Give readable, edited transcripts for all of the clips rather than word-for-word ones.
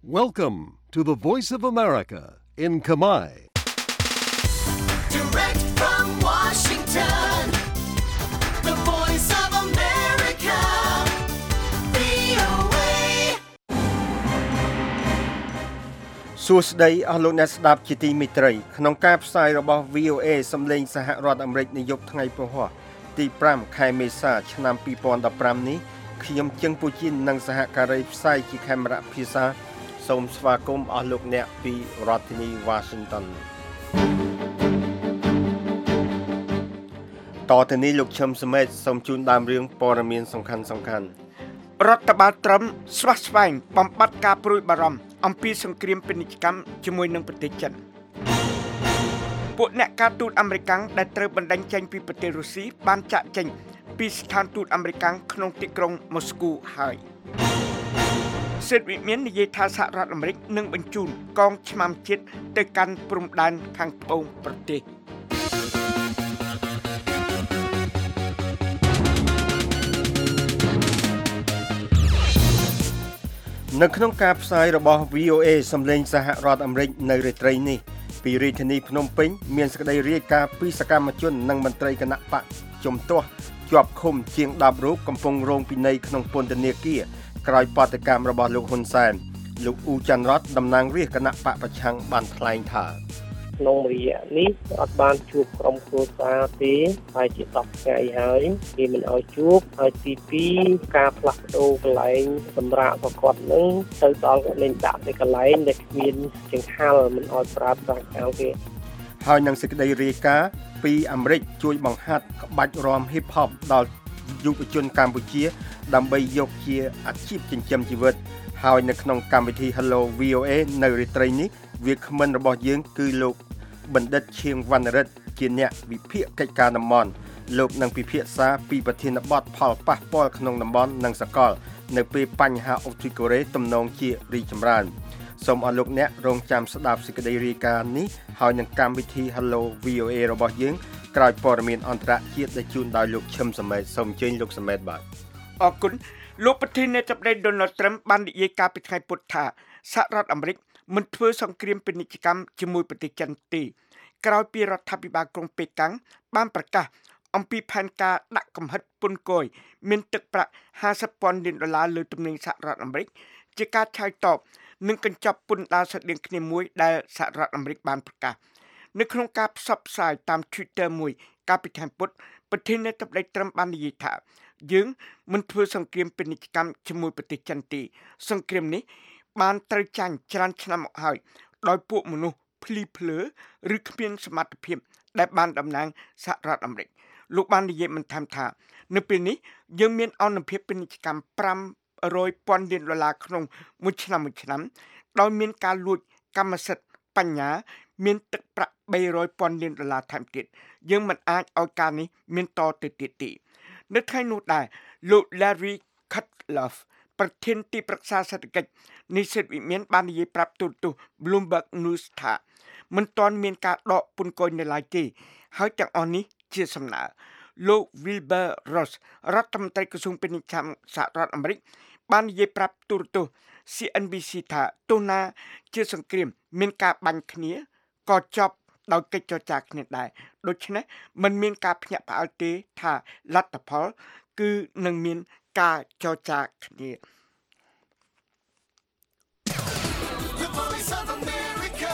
Welcome to the Voice of America in Kamai. Direct from Washington, the Voice of America, VOA. សួស្តីអស់លោកអ្នកស្ដាប់ជាទីមេត្រីក្នុងការផ្សាយរបស់ VOA សំឡេងសហរដ្ឋអាមេរិកនាយប់ថ្ងៃពហុទី5ខែមេសាឆ្នាំ2015នេះខ្ញុំជឹងពូជីននិងសហការីផ្សាយជាខេមរៈភាសាសូមស្វាគមន៍អស់លោកអ្នកពីរដ្ឋធានី Washington តទៅនេះលោកឈឹមសមេតសូមជូនដើមរឿងព័ត៌មានសំខាន់រដ្ឋបាលត្រឹមស្វាស្វែងបំបត្តិការព្រួយបារម្ភអំពីសង្គ្រាមពាណិជ្ជកម្មជាមួយនឹងប្រទេសចិនពួកអ្នកការទូតអាមេរិកដែលត្រូវបណ្តេញចេញពីប្រទេសរុស្ស៊ីបានចាក់ចេញពីស្ថានទូតអាមេរិកក្នុងទីក្រុងម៉ូស្គូហើយសិទ្ធិវិមាននិយាយថាសហរដ្ឋអាមេរិកនឹងបញ្ជូនកងឆ្មាំជាតិទៅកាន់ព្រំដែនខាងត្បូងប្រទេសនៅក្នុងការផ្សាយរបស់ VOA សំឡេងសហរដ្ឋអាមេរិកនៅរាត្រីនេះពីរាជធានីភ្នំពេញមានសេចក្តីរាយការណ៍ពីសកម្មជននិងមន្ត្រីគណៈបកជំទាស់ជាប់ឃុំជាង10រូបកំពុងរងពិន័យក្នុងពន្ធនាគារក្រោយបាតុកម្មរបស់លោកហ៊ុនសែនលោកអ៊ូច័ន្ទរតតំណាងរាស្ត្រគណៈបកប្រឆាំងបានថ្លែងថាក្នុងរយៈនេះអត់បានជួបក្រុមគ្រួសារទេហើយជា10ថ្ងៃហើយគេមិនឲ្យជួបហើយទី2ការផ្លាស់ប្ដូរកន្លែងសម្រាប់ប្រកបនឹងទៅដល់លេងដាក់ទៅកន្លែងដែលគ្មានចង្ហាល់មិនឲ្យប្រើប្រាស់ខាងទេហើយនឹងសេចក្តីរាយការណ៍ពីអាមេរិកជួយបង្ហាត់ក្បាច់រាំ Hip Hop ដល់យុវជនកម្ពុជាដើម្បីយកជាអាជីពចិញ្ចឹមជីវិតហើយនៅក្នុងកម្មវិធី Hello VOA នៅរាត្រីនេះវាគ្មិនរបស់យើងគឺលោកបណ្ឌិតឈៀងវណ្ណរិទ្ធជាអ្នកវិភាគកិច្ចការតំបន់លោកនឹងពិភាក្សាពីប្រធានបទផលប៉ះពាល់ក្នុងតំបន់និងសកលនៅពេលបញ្ហាអូទ្រីកូរ៉េទំនងជារីកចម្រើនសូមអរលោកអ្នករងចាំស្ដាប់សេចក្តីរាយការណ៍នេះហើយនឹងកម្មវិធី Hello VOA របស់យើងក្រោយព័ត៌មានអន្តរជាតិដែលជូនដោយលោកឈឹមសមេតសូមអញ្ជើញលោកសមេតបាទអរគុណលោកប្រធានាធិបតី Donald Trump បាននិយាយកាលពីថ្ងៃពុធថាសហរដ្ឋអាមេរិកមិនធ្វើសង្គ្រាមពាណិជ្ជកម្មជាមួយប្រទេសចិនទេក្រោយពីរដ្ឋាភិបាលក្រុងប៉េកាំងបានប្រកាសអំពីផែនការដាក់កំហិតពន្ធគយមានទឹកប្រាក់$50,000 លានលើទំនិញសហរដ្ឋអាមេរិកជាការឆ្លើយតបនឹងកញ្ចប់ពន្ធដារស្រដៀងគ្នាមួយដែលសហរដ្ឋអាមេរិកបានប្រកាសនៅក្នុងការផ្សព្វផ្សាយតាម Twitter មួយកាលពីថ្ងៃពុធប្រធានាធិបតីត្រឹមបាននិយាយថាយើងមិនធ្វើសង្គ្រាមពាណិជ្ជកម្មជាមួយប្រទេសចិនទេសង្គ្រាមនេះបានត្រូវចាញ់ច្រើនឆ្នាំមកហើយដោយពួកមនុស្សភ្លីភ្លើឬគ្មានសមត្ថភាពដែលបានតំណាងសហរដ្ឋអាមេរិកលោកបាននិយាយបន្ថែមថានៅពេលនេះយើងមានអនុភាពពាណិជ្ជកម្ម$500,000ក្នុងមួយឆ្នាំដោយមានការលួចកម្មសិទ្ធិបញ្ញាមានទឹកប្រាក់$300,000,000ថែមទៀតយើងមិនអាចឲ្យការនេះមានតទៅទៀតទេនៅថ្ងៃនោះដែរលោក Larry Kudlow ប្រធានទីប្រឹក្សាសេដ្ឋកិច្ចនៃសិទ្ធិវិមានបាននិយាយប្រាប់ទូរទស្សន៍ Bloomberg News ថាមិនទាន់មានការដកពន្ធគយនៅឡើយទេហើយទាំងអស់នេះជាសំណើលោក Wilbur Ross រដ្ឋមន្ត្រីក្រសួងពាណិជ្ជកម្មសហរដ្ឋអាមេរិកបាននិយាយប្រាប់ទូរទស្សន៍ CNBC ថាទោះណាជាសង្គ្រាមមានការបាញ់គ្នាក៏ចប់ដោយកិច្ចចរចាគ្នាដែរដូច្នេះมันមានការភ្ញាក់ផ្អើលទេថាលទ្ធផលគឺនឹងមានការចរចាគ្នា The Voice of America,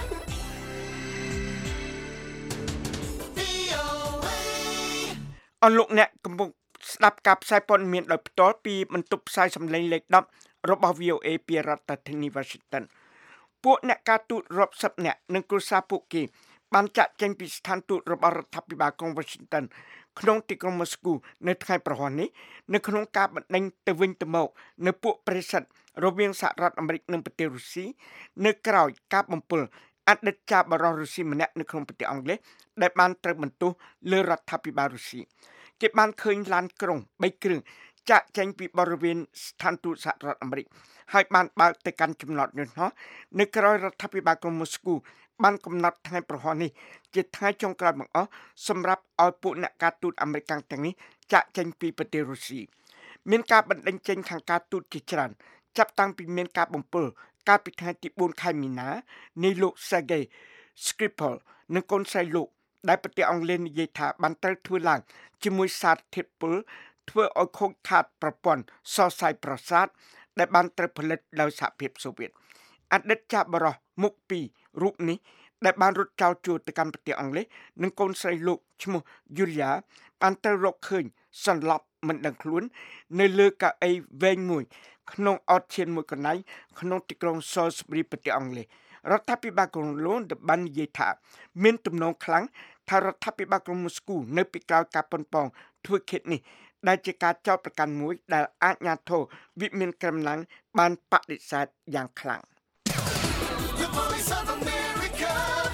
VOA. អស់លោកអ្នកកំពុងស្ដាប់ការផ្សាយព័ត៌មានដោយផ្ទាល់ពីបន្ទប់ផ្សាយសំឡេងលេខ10របស់ VOA ពីរដ្ឋធានី Washington ពួកអ្នកការទូតរាប់សិបនាក់និងគ្រួសារពួកគេបានចាក់ចេញពីស្ថានទូតរបស់រដ្ឋាភិបាលក្រុង Washington ក្នុងទីក្រុង Moscow នៅថ្ងៃប្រហ័ននេះនៅក្នុងការបណ្ដេញទៅវិញទៅមកនៅពួកប្រិស័ទរវាងសហរដ្ឋអាមេរិកនិងប្រទេសរុស្ស៊ីនៅក្រៅការបំពុលអតីតចារបរិសុទ្ធរុស្ស៊ីម្នាក់នៅក្នុងប្រទេសអង់គ្លេសដែលបានត្រូវបន្ទោសលើរដ្ឋាភិបាលរុស្ស៊ីគេបានឃើញឡានក្រុង3គ្រឿងចាក់ចេញពីបរិវេណស្ថានទូតសហរដ្ឋអាមេរិកហើយបានបើកទៅកាន់ចំណតយន្តហោះនៅក្រៅរដ្ឋាភិបាលក្រុង Moscow បានកំណត់ថ្ងៃប្រហ័ននេះជាថ្ងៃចុងក្រោយបង្អស់សម្រាប់ឲ្យពួកអ្នកការទូតអាមេរិកទាំងនេះចាក់ចេញពីប្រទេសរុស្ស៊ីមានការបណ្ដេញចេញខាងការទូតជាច្រើនចាប់តាំងពីមានការបំពុលកាលពីថ្ងៃទី4ខែមីនានៃលោក Sergei Skripal និងកូនស្រីលោកដែលប្រទេសអង់គ្លេសនិយាយថាបានត្រូវធ្វើឡើងជាមួយសារធាតុពុលធ្វើឲ្យខូចខាតប្រព័ន្ធសរសៃប្រសាទដែលបានត្រូវផលិតដោយសហភាពសូវៀតអតីតចាស់បរិសុទ្ធមុខ2រូបនេះដែលបានរត់ចោលជួរទៅកាន់ប្រទេសអង់គ្លេសនិងកូនស្រីលោកឈ្មោះ Yulia បានត្រូវរកឃើញសន្លប់មិនដឹងខ្លួននៅលើកៅអីវែងមួយក្នុងអត់ឈានមួយកន្លែងក្នុងទីក្រុង Salisbury ប្រទេសអង់គ្លេសរដ្ឋាភិបាលក្រុងលន់បាននិយាយថាមានទំនងខ្លាំងថារដ្ឋាភិបាលក្រុងមូស្គូនៅពីក្រោយការប៉ុនប៉ងធ្វើឃាតនេះដែលជាការចោទប្រកាន់មួយដែលអាជ្ញាធរវិមានក្រមឡាំងបានបដិសេធយ៉ាងខ្លាំង The Voice of America.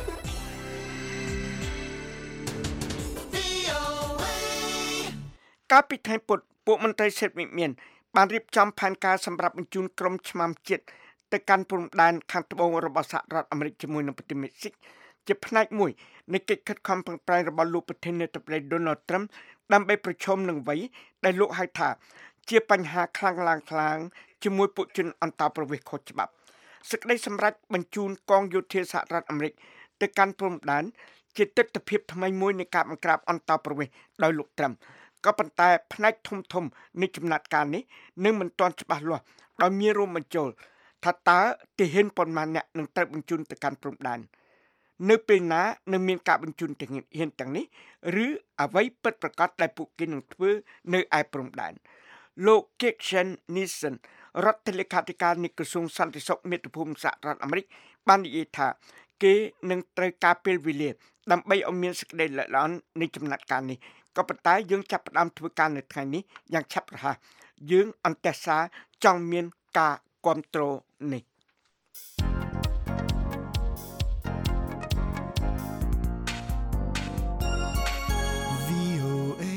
VOA. កាលពីថ្ងៃពុធពួកមន្ត្រីសេដ្ឋវិមានបានរៀបចំផែនការសម្រាប់បញ្ជូនក្រុមឆ្មាំជាតិទៅកាន់ព្រំដែនខាងត្បូងរបស់សហរដ្ឋអាមេរិកជាមួយនឹងប្រទេសមេស៊ីកជាផ្នែកមួយនៃកិច្ចខិតខំប្រឹងប្រែងរបស់លោកប្រធានាធិបតី Donald Trump ដើម្បីប្រឈមនឹងអ្វីដែលលោកហៅថាជាបញ្ហាខ្លាំងឡើងជាមួយពួកជនអន្តោប្រវេសន៍ខុសច្បាប់សេចក្តីសម្រេចបញ្ជូនកងយោធាសហរដ្ឋអាមេរិកទៅកាន់ព្រំដែនជាទិដ្ឋភាពថ្មីមួយនៃការបង្ក្រាបអន្តោប្រវេសន៍ដោយលោក Trump ក៏ប៉ុន្តែផ្នែកធំនៃចំណាត់ការនេះនឹងមិនទាន់ច្បាស់លាស់ដោយមានរួមបញ្ចូលថាតើទាហានប៉ុន្មានអ្នកនឹងត្រូវបញ្ជូនទៅកាន់ព្រំដែននៅពេលណានឹងមានការបញ្ជូនទាហានទាំងនេះឬអ្វីពិតប្រាកដដែលពួកគេនឹងធ្វើនៅឯព្រំដែនលោក Kirsten Nielsen រដ្ឋលេខាធិការនៃក្រសួងសន្តិសុខមាតុភូមិសហរដ្ឋអាមេរិកបាននិយាយថាគេនឹងត្រូវការពេលវេលាដើម្បីឲ្យមានសេចក្តីល្អិតល្អន់នៃចំណាត់ការនេះក៏ប៉ុន្តែយើងចាប់ផ្ដើមធ្វើការនៅថ្ងៃនេះយ៉ាងឆាប់រហ័សយើងអន្តរសាចង់មានការគ្រប់គ្រងនេះ VOA.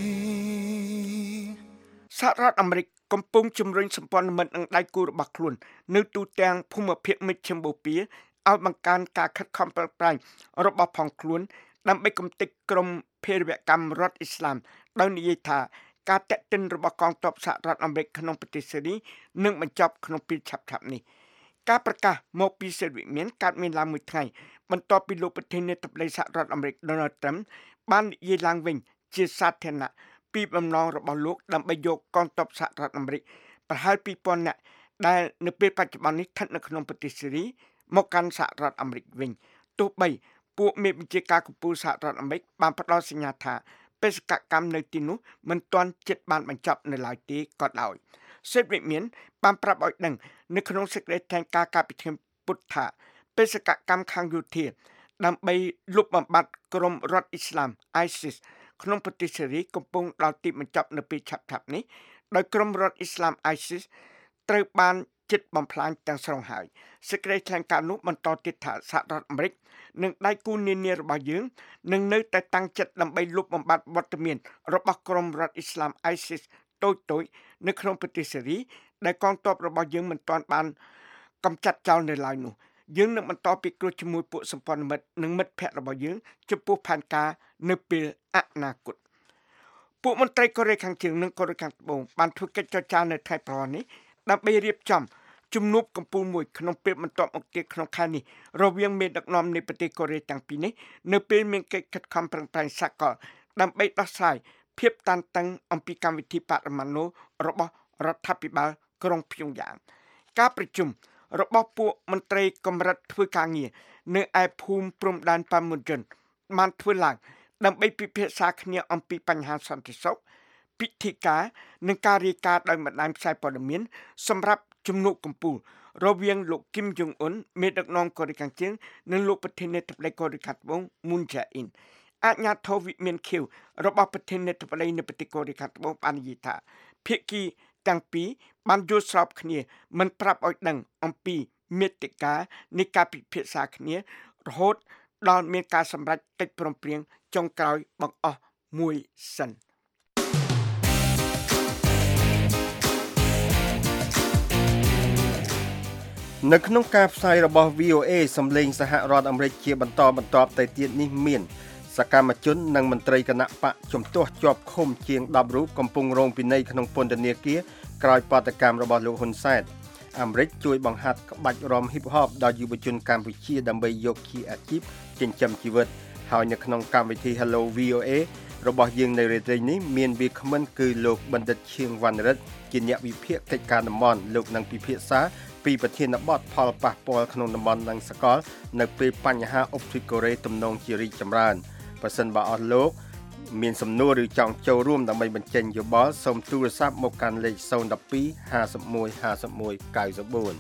សហរដ្ឋអាមេរិកកំពុងជំរុញសម្ព័ន្ធមិត្តនឹងដៃគូរបស់ខ្លួននៅទូទាំងភូមិភាគមជ្ឈិមបូព៌ាឲ្យបង្កើនការខិតខំប្រឹងប្រែងរបស់ផងខ្លួនដើម្បីកំទេចក្រុមភេរវកម្មរដ្ឋអ៊ីស្លាមដោយនិយាយថាការតាក់ទិនរបស់កងទ័ពសហរដ្ឋអាមេរិកក្នុងប្រទេសសេរីនឹងបញ្ចប់ក្នុងពេលឆាប់ៗនេះការប្រកាសមកពីសេរីមានកើតមានឡើងមួយថ្ងៃបន្ទាប់ពីលោកប្រធានាធិបតីសហរដ្ឋអាមេរិក Donald Trump បាននិយាយឡើងវិញជាសាធារណៈពីបំណងរបស់លោកដើម្បីយកកងទ័ពសហរដ្ឋអាមេរិកប្រហែល 2000 នាក់ដែលនៅពេលបច្ចុប្បន្ននេះស្ថិតនៅក្នុងប្រទេសសេរីមកកាន់សហរដ្ឋអាមេរិកវិញទោះបីពួកមេបញ្ជាការកម្ពុជាសហរដ្ឋអាមេរិកបានផ្ដល់សញ្ញាថាបេសកកម្មនៅទីនោះមិនទាន់ជិតបានបញ្ចប់នៅឡើយទេក៏ដោយសេដ្ឋវិមានបានប្រាប់ឲ្យដឹងនៅក្នុងសេចក្តីថ្លែងការណ៍កាលពីថ្ងៃពុធថាបេសកកម្មខាងយោធាដើម្បីលុបបំបាត់ក្រុមរដ្ឋអ៊ីស្លាម ISIS ក្នុងប្រទេសសេរីកំពុងដល់ទីបញ្ចប់នៅពេលឆាប់ៗនេះដោយក្រុមរដ្ឋអ៊ីស្លាម ISIS ត្រូវបានជិតបំផ្លាញទាំងស្រុងហើយសេចក្តីថ្លែងការណ៍នោះបន្តទៀតថាសហរដ្ឋអាមេរិកនិងដៃគូនានារបស់យើងនឹងនៅតែតាំងចិត្តដើម្បីលុបបំបាត់វត្តមានរបស់ក្រុមរដ្ឋអ៊ីស្លាម ISIS តូចនៅក្នុងប្រទេសសេរីដែលកងទ័ពរបស់យើងមិនទាន់បានកម្ចាត់ចោលនៅឡើយនោះយើងនឹងបន្តពិគ្រោះជាមួយពួកសម្ព័ន្ធមិត្តនិងមិត្តភ័ក្តិរបស់យើងចំពោះផែនការនៅពេលអនាគតពួកមន្ត្រីកូរ៉េខាងជើងនិងកូរ៉េខាងត្បូងបានធ្វើកិច្ចចរចានៅថ្ងៃប្រហែលនេះដើម្បីរៀបចំជំនួបកំពូលមួយក្នុងពេលបន្ទាប់មកទៀតក្នុងខែនេះរវាងមេដឹកនាំនៃប្រទេសកូរ៉េទាំងពីរនេះនៅពេលមានកិច្ចខិតខំប្រឹងប្រែងសកលដើម្បីដោះស្រាយភាពតានតឹងអំពីកម្មវិធីបរិមាណូរបស់រដ្ឋាភិបាលក្រុងព្យុងយ៉ាងការប្រជុំរបស់ពួកមន្ត្រីកម្រិតធ្វើការងារនៅឯភូមិព្រំដែនប៉ាមុនជិនបានធ្វើឡើងដើម្បីពិភាក្សាគ្នាអំពីបញ្ហាសន្តិសុខពិធីការនិងការរាយការណ៍ដោយបណ្ដាញផ្សាយព័ត៌មានសម្រាប់ជំនួបកំពូលរវាងលោកគីមយ៉ុងអ៊ុនមេដឹកនាំកូរ៉េខាងជើងនិងលោកប្រធានាធិបតីកូរ៉េខាងត្បូងមុនចែអ៊ីនអាជ្ញាធរវិមានខៀវរបស់ប្រធានាធិបតីនៃប្រទេសកូរ៉េខាងត្បូងបាននិយាយថាភាគីទាំងពីរបានយល់ស្របគ្នាមិនប្រាប់ឲ្យដឹងអំពីមេតិកានៃការពិភាក្សាគ្នារហូតដល់មានការសម្រេចកិច្ចព្រមព្រៀងចុងក្រោយបង្អស់មួយសិននៅក្នុងការផ្សាយរបស់ VOA សំឡេងសហរដ្ឋអាមេរិកជាបន្តបន្ទាប់ទៅទៀតនេះមានសកម្មជននិងមន្ត្រីគណៈបកជំទាស់ជាប់ឃុំជាង10រូបកំពុងរងពិន័យក្នុងពន្ធនាគារក្រោយបាតុកម្មរបស់លោកហ៊ុនសែនអាមេរិកជួយបង្ហាត់ក្បាច់រាំ hip hop ដល់យុវជនកម្ពុជាដើម្បីយកជាអាជីពចិញ្ចឹមជីវិតហើយនៅក្នុងកម្មវិធី Hello VOA របស់យើងនៅរាត្រីនេះមានវាគ្មិនគឺលោកបណ្ឌិតឈៀងវណ្ណរិទ្ធជាអ្នកវិភាគកិច្ចការតំបន់លោកនឹងពិភាក្សាពីប្រធានបទផលប៉ះពាល់ក្នុងតំបន់និងសកលនៅពេលបញ្ហាអុកស៊ីតកូរ៉េទំនងជារីកចម្រើនបើសិនបើអស់លោកមានសំណួរឬចង់ចូលរួមដើម្បីបញ្ចេញយោបល់សូមទូរស័ព្ទមកកាន់លេខ012 51 51 94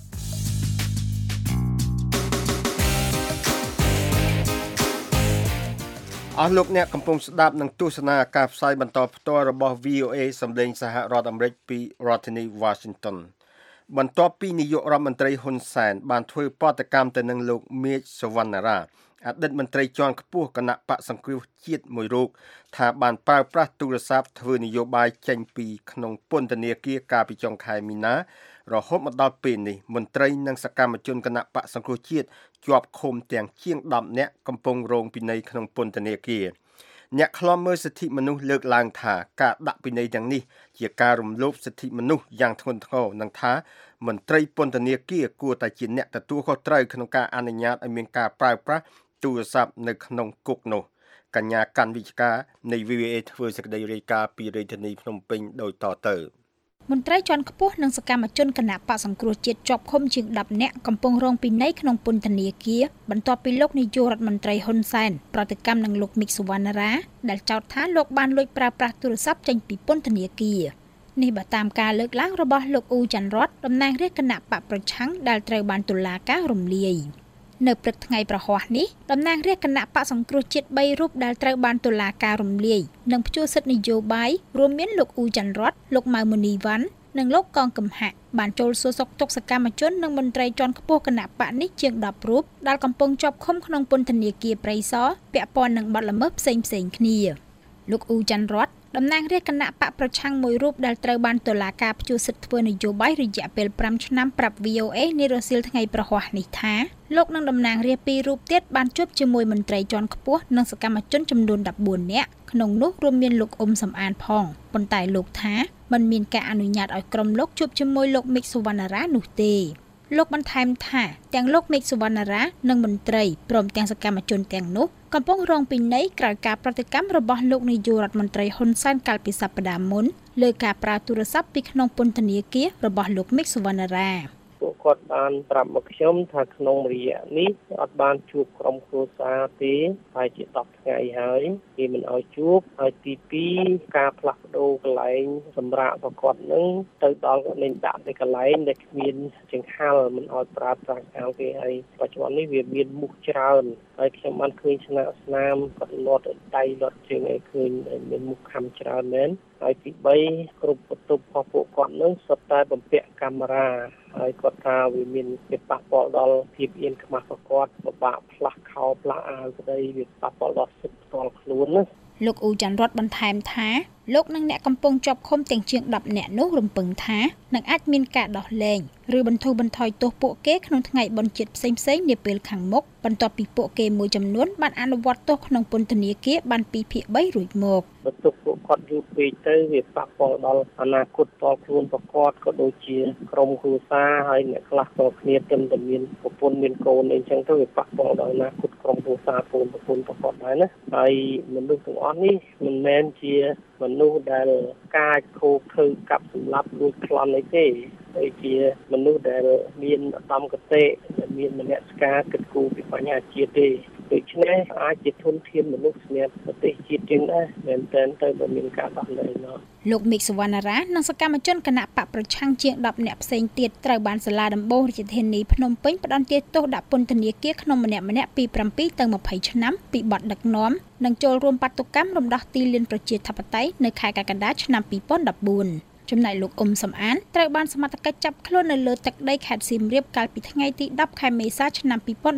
អស់លោកអ្នកកំពុងស្ដាប់នឹងទស្សនាការផ្សាយបន្តផ្ទាល់របស់ VOA សម្លេងសហរដ្ឋអាមេរិកពីរដ្ឋធានី Washington បន្ទាប់ពីនាយករដ្ឋមន្ត្រីហ៊ុនសែនបានធ្វើបដកម្មទៅនឹងលោកមេឃសុវណ្ណារាអតីតមន្ត្រីជាន់ខ្ពស់គណៈបកសង្គ្រោះជាតិមួយរូបថាបានប្រើប្រាស់ទូរស័ព្ទធ្វើនយោបាយចេញពីក្នុងពន្ធនាគារកាលពីចុងខែមីនារហូតមកដល់ពេលនេះមន្ត្រីនិងសកម្មជនគណៈបកសង្គ្រោះជាតិជាប់ឃុំទាំងជាង10នាក់កំពុងរងពិន័យក្នុងពន្ធនាគារអ្នកខ្លំមើលសិទ្ធិមនុស្សលើកឡើងថាការដាក់ពិន័យទាំងនេះជាការរំលោភសិទ្ធិមនុស្សយ៉ាងធ្ងន់ធ្ងរនិងថាមន្ត្រីពន្ធនាគារគួរតែជាអ្នកទទួលខុសត្រូវក្នុងការអនុញ្ញាតឲ្យមានការប្រើប្រាស់ទូរស័ព្ទនៅក្នុងគុកនោះកញ្ញាកាន់វិជ្ជការនៃ VOA ធ្វើសេចក្តីរាយការណ៍ពីរាជធានីភ្នំពេញដូចតទៅមន្ត្រីជាន់ខ្ពស់និងសកម្មជនគណៈបកសង្គ្រោះជាតិជាប់ឃុំជាង10នាក់កំពុងរងពិន័យក្នុងពន្ធនាគារបន្ទាប់ពីលោកនាយករដ្ឋមន្ត្រីហ៊ុនសែនប្រតិកម្មនឹងលោកមីកសុវណ្ណារាដែលចោទថាលោកបានលួចប្រើប្រាស់ទូរស័ព្ទចេញពីពន្ធនាគារនេះបើតាមការលើកឡើងរបស់លោកអ៊ូច័ន្ទរតតំណាងរាជគណៈបកប្រឆាំងដែលត្រូវបានតុលាការរំលាយនៅព្រឹកថ្ងៃប្រហ័សនេះតំណាងរាជគណៈបកសង្គ្រោះជាតិ3រូបដែលត្រូវបានតុលាការរំលាយនិងព្យួរសិទ្ធិនយោបាយរួមមានលោកអ៊ូច័ន្ទរតលោកម៉ៅមុនីវ៉ាន់និងលោកកងកំហាក់បានចូលសួរសុខទុក្ខសកម្មជននិងមន្ត្រីជាន់ខ្ពស់គណៈបកនេះជាង10រូបដែលកំពុងជាប់ឃុំក្នុងពន្ធនាគារព្រៃសរពាក់ព័ន្ធនឹងបទល្មើសផ្សេងៗគ្នាលោកអ៊ូច័ន្ទរតតំណាងរាជគណៈបកប្រឆាំងមួយរូបដែលត្រូវបានតុលាការព្យួរសិទ្ធិធ្វើនយោបាយរយៈពេល5ឆ្នាំប្រាប់ VOA នារសៀលថ្ងៃប្រហ័សនេះថាលោកនិងតំណាងរាស្ត្រ2រូបទៀតបានជួបជាមួយមន្ត្រីជាន់ខ្ពស់និងសកម្មជនចំនួន14នាក់ក្នុងនោះរួមមានលោកអ៊ុំសំអានផងប៉ុន្តែលោកថាមិនមានការអនុញ្ញាតឲ្យក្រុមលោកជួបជាមួយលោកមីកសុវណ្ណារានោះទេលោកបន្ថែមថាទាំងលោកមេឃសុវណ្ណារានិងមន្ត្រីព្រមទាំងសកម្មជនទាំងនោះកំពុងរងពិន័យក្រោយការប្រតិកម្មរបស់លោកនាយករដ្ឋមន្ត្រីហ៊ុនសែនកាលពីសប្តាហ៍មុនលើការប្រើទូរស័ព្ទពីក្នុងពន្ធនាគាររបស់លោកមេឃសុវណ្ណារាពួកគាត់បានប្រាប់មកខ្ញុំថាក្នុងរយៈនេះអត់បានជួបក្រុមគ្រួសារទេហើយជា10ថ្ងៃហើយគេមិនឲ្យជួបហើយទី2ការផ្លាស់ប្ដូរកន្លែងសម្រាប់ប្រកបនឹងទៅដល់លេងដាក់នៅកន្លែងដែលគ្មានចង្ហាល់មិនឲ្យប្រើប្រាស់អាវគេហើយបច្ចុប្បន្ននេះវាមានមុខច្រើនហើយខ្ញុំបានឃើញស្នាមគាត់លាត់ដៃលាត់ជើងឲ្យឃើញមានមុខខំច្រើនមែនហើយទី3គ្រប់បន្ទប់របស់ពួកគាត់នឹងសុទ្ធតែបំពាក់កាមេរ៉ាហើយគាត់ថាវាមានភាពប៉ះពាល់ដល់ភាពអៀនខ្មាស់របស់គាត់ពិបាកផ្លាស់ខោផ្លាស់អាវក្តីវាប៉ះពាល់ដល់សិទ្ធិផ្ទាល់ខ្លួនណាលោកអ៊ូច័ន្ទរតបន្ថែមថាលោកនិងអ្នកកំពុងជាប់ឃុំទាំងជាង10នាក់នោះរំពឹងថានឹងអាចមានការដោះលែងឬបន្ធូរបន្ថយទោសពួកគេក្នុងថ្ងៃបុណ្យជាតិផ្សេងៗនាពេលខាងមុខបន្ទាប់ពីពួកគេមួយចំនួនបានអនុវត្តទោសក្នុងពន្ធនាគារបាន2ភាគ3រួចមកបន្ទុកពួកគាត់យូរពេកទៅវាប៉ះពាល់ដល់អនាគតផ្ទាល់ខ្លួនរបស់គាត់ក៏ដូចជាក្រុមគ្រួសារហើយអ្នកខ្លះក៏គ្នាតែមានប្រពន្ធមានកូនអីចឹងទៅវាប៉ះពាល់ដល់អនាគតក្រុមគ្រួសារកូនប្រពន្ធរបស់គាត់ដែរណាហើយមនុស្សទាំងអស់នេះមិនមែនជាមនុស្សដែលកាចខូខើកាប់សម្លាប់លួចប្លន់អីទេហើយជាមនុស្សដែលមានឧត្តមគតិដែលមានមនសិការគិតគូរពីបញ្ហាជាតិទេដូច្នេះអាចជាធនធានមនុស្សសម្រាប់ប្រទេសជាតិជាងដែរមែនទែនទៅបើមានការដោះលែងនោះលោកមីកសុវណ្ណារានិងសកម្មជនគណៈបកប្រឆាំងជាង10នាក់ផ្សេងទៀតត្រូវបានសាលាដំបូងរាជធានីភ្នំពេញផ្តន្ទាទោសដាក់ពន្ធនាគារក្នុងម្នាក់ៗពី7ទៅ20ឆ្នាំពីបទដឹកនាំនិងចូលរួមបាតុកម្មរំដោះទីលានប្រជាធិបតេយ្យនៅខែកក្កដាឆ្នាំ2014ចំណែកលោកអ៊ុំសំអានត្រូវបានសមត្ថកិច្ចចាប់ខ្លួននៅលើទឹកដីខេត្តសៀមរាបកាលពីថ្ងៃទី10ខែមេសាឆ្នាំ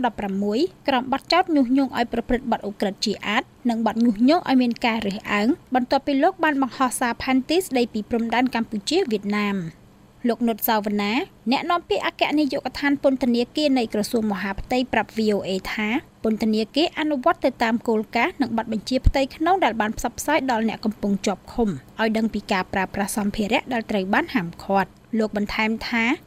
2016ក្រោមបទចោទញុះញង់ឲ្យប្រព្រឹត្តបទឧក្រិដ្ឋជាអាតនិងបទញុះញង់ឲ្យមានការរើសអើងបន្ទាប់ពីលោកបានបង្ហោះសារផែនទីស្ដីពីព្រំដែនកម្ពុជាវៀតណាមលោកនុតសាវណ្ណាអ្នកនាំពាក្យអគ្គនាយកដ្ឋានពន្ធនាគារនៃក្រសួងមហាផ្ទៃប្រាប់ VOA ថាពន្ធនាគារអនុវត្តទៅតាមគោលការណ៍និងបទបញ្ជាផ្ទៃក្នុងដែលបានផ្សព្វផ្សាយដល់អ្នកកំពុងជាប់ឃុំឲ្យដឹងពីការប្រើប្រាស់សម្ភារៈដែលត្រូវបានហាមឃាត់លោកបន្ថែមថា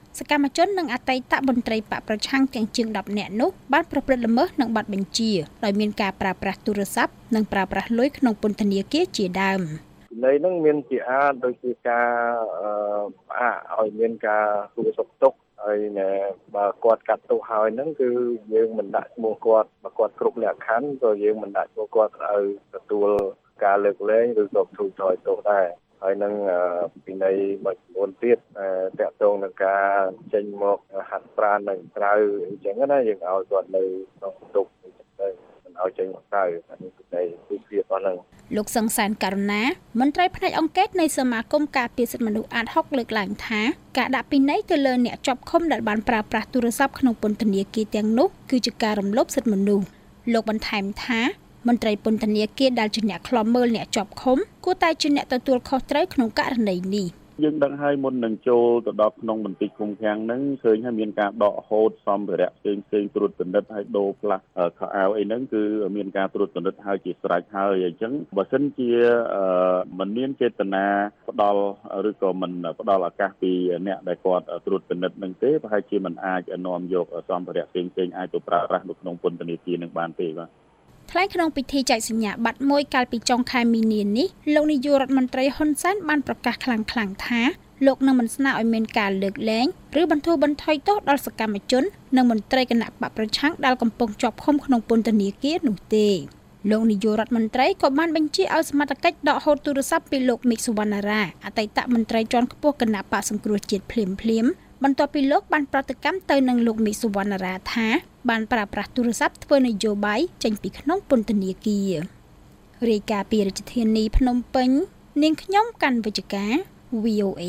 សកម្មជននិងអតីតមន្ត្រីបកប្រឆាំងទាំងជាង10នាក់នោះបានប្រព្រឹត្តល្មើសនឹងបទបញ្ជាដោយមានការប្រើប្រាស់ទូរស័ព្ទនិងប្រើប្រាស់លុយក្នុងពន្ធនាគារជាដើមនៃហ្នឹងមានជាអាចដូចជាការផ្អាកឲ្យមានការទូរសុខទុកហើយបើគាត់កាត់ទោសហើយហ្នឹងគឺយើងមិនដាក់ឈ្មោះគាត់បើគាត់គ្រប់លក្ខខណ្ឌក៏យើងមិនដាក់ឈ្មោះគាត់ឲ្យទទួលការលើកលែងឬក៏ទូចឲ្យទោសដែរហើយនឹងពីនៃមួយចំនួនទៀតតកតងនឹងការចេញមកហាត់ប្រាណនៅក្រៅអញ្ចឹងណាយើងឲ្យគាត់នៅក្នុងទុកអញ្ចឹងទៅមិនឲ្យចេញមកក្រៅអានេះគឺនៃពីភាពអស់ហ្នឹងលោកសង្សានករណាមន្ត្រីផ្នែកអង្គការនៃសមាគមការពារសិទ្ធិមនុស្សអាត60លើកឡើងថាការដាក់ពិន័យទៅលើអ្នកជាប់ឃុំដែលបានប្រើប្រាស់ទូរស័ព្ទក្នុងពន្ធនាគារទាំងនោះគឺជាការរំលោភសិទ្ធិមនុស្សលោកបន្ថែមថាមន្ត្រីពន្ធនាគារដែលជាអ្នកឃ្លាំមើលអ្នកជាប់ឃុំគួរតែជាអ្នកទទួលខុសត្រូវក្នុងករណីនេះយើងដឹងហើយមុននឹងចូលទៅដល់ក្នុងមន្ទីរឃុំឃាំងហ្នឹងឃើញហើយមានការដកហូតសម្ភារៈផ្សេងត្រួតពិនិត្យហើយដូរផ្លាស់ខោអាវអីហ្នឹងគឺមានការត្រួតពិនិត្យហើយជាស្រេចហើយអញ្ចឹងបើសិនជាមិនមានចេតនាផ្ដល់ឬក៏មិនផ្ដល់ឱកាសពីអ្នកដែលគាត់ត្រួតពិនិត្យហ្នឹងទេប្រហែលជាមិនអាចនាំយកសម្ភារៈផ្សេងអាចទៅប្រើប្រាស់នៅក្នុងពន្ធនាគារនឹងបានទេបាទថ្លែងក្នុងពិធីចែកសញ្ញាបត្រមួយកាលពីចុងខែមីនានេះលោកនាយករដ្ឋមន្ត្រីហ៊ុនសែនបានប្រកាសខ្លាំងៗថាលោកនឹងមិនស្នើឲ្យមានការលើកលែងឬបន្ធូរបន្ថយទោសដល់សកម្មជននិងមន្ត្រីគណៈបកប្រឆាំងដែលកំពុងជាប់ឃុំក្នុងពន្ធនាគារនោះទេលោកនាយករដ្ឋមន្ត្រីក៏បានបញ្ជាឲ្យសមត្ថកិច្ចដកហូតទូរស័ព្ទពីលោកមីកសុវណ្ណារាអតីតមន្ត្រីជាន់ខ្ពស់គណៈបកសង្គ្រោះជាតិភ្លាមបន្ទាប់ពីលោកបានប្រតិកម្មទៅនឹងលោកមីកសុវណ្ណារាថាបានប្រើប្រាស់ទូរស័ព្ទធ្វើនយោបាយចេញពីក្នុងពន្ធនាគាររាយការណ៍ពីរាជធានីភ្នំពេញនាងខ្ញុំកាន់វិជ្ជការ VOA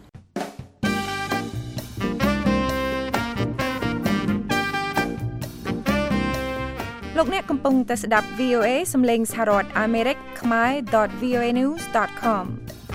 លោកអ្នកកំពុងតែស្ដាប់ VOA សំឡេងសហរដ្ឋអាមេរិកខ្មែរ.voanews.com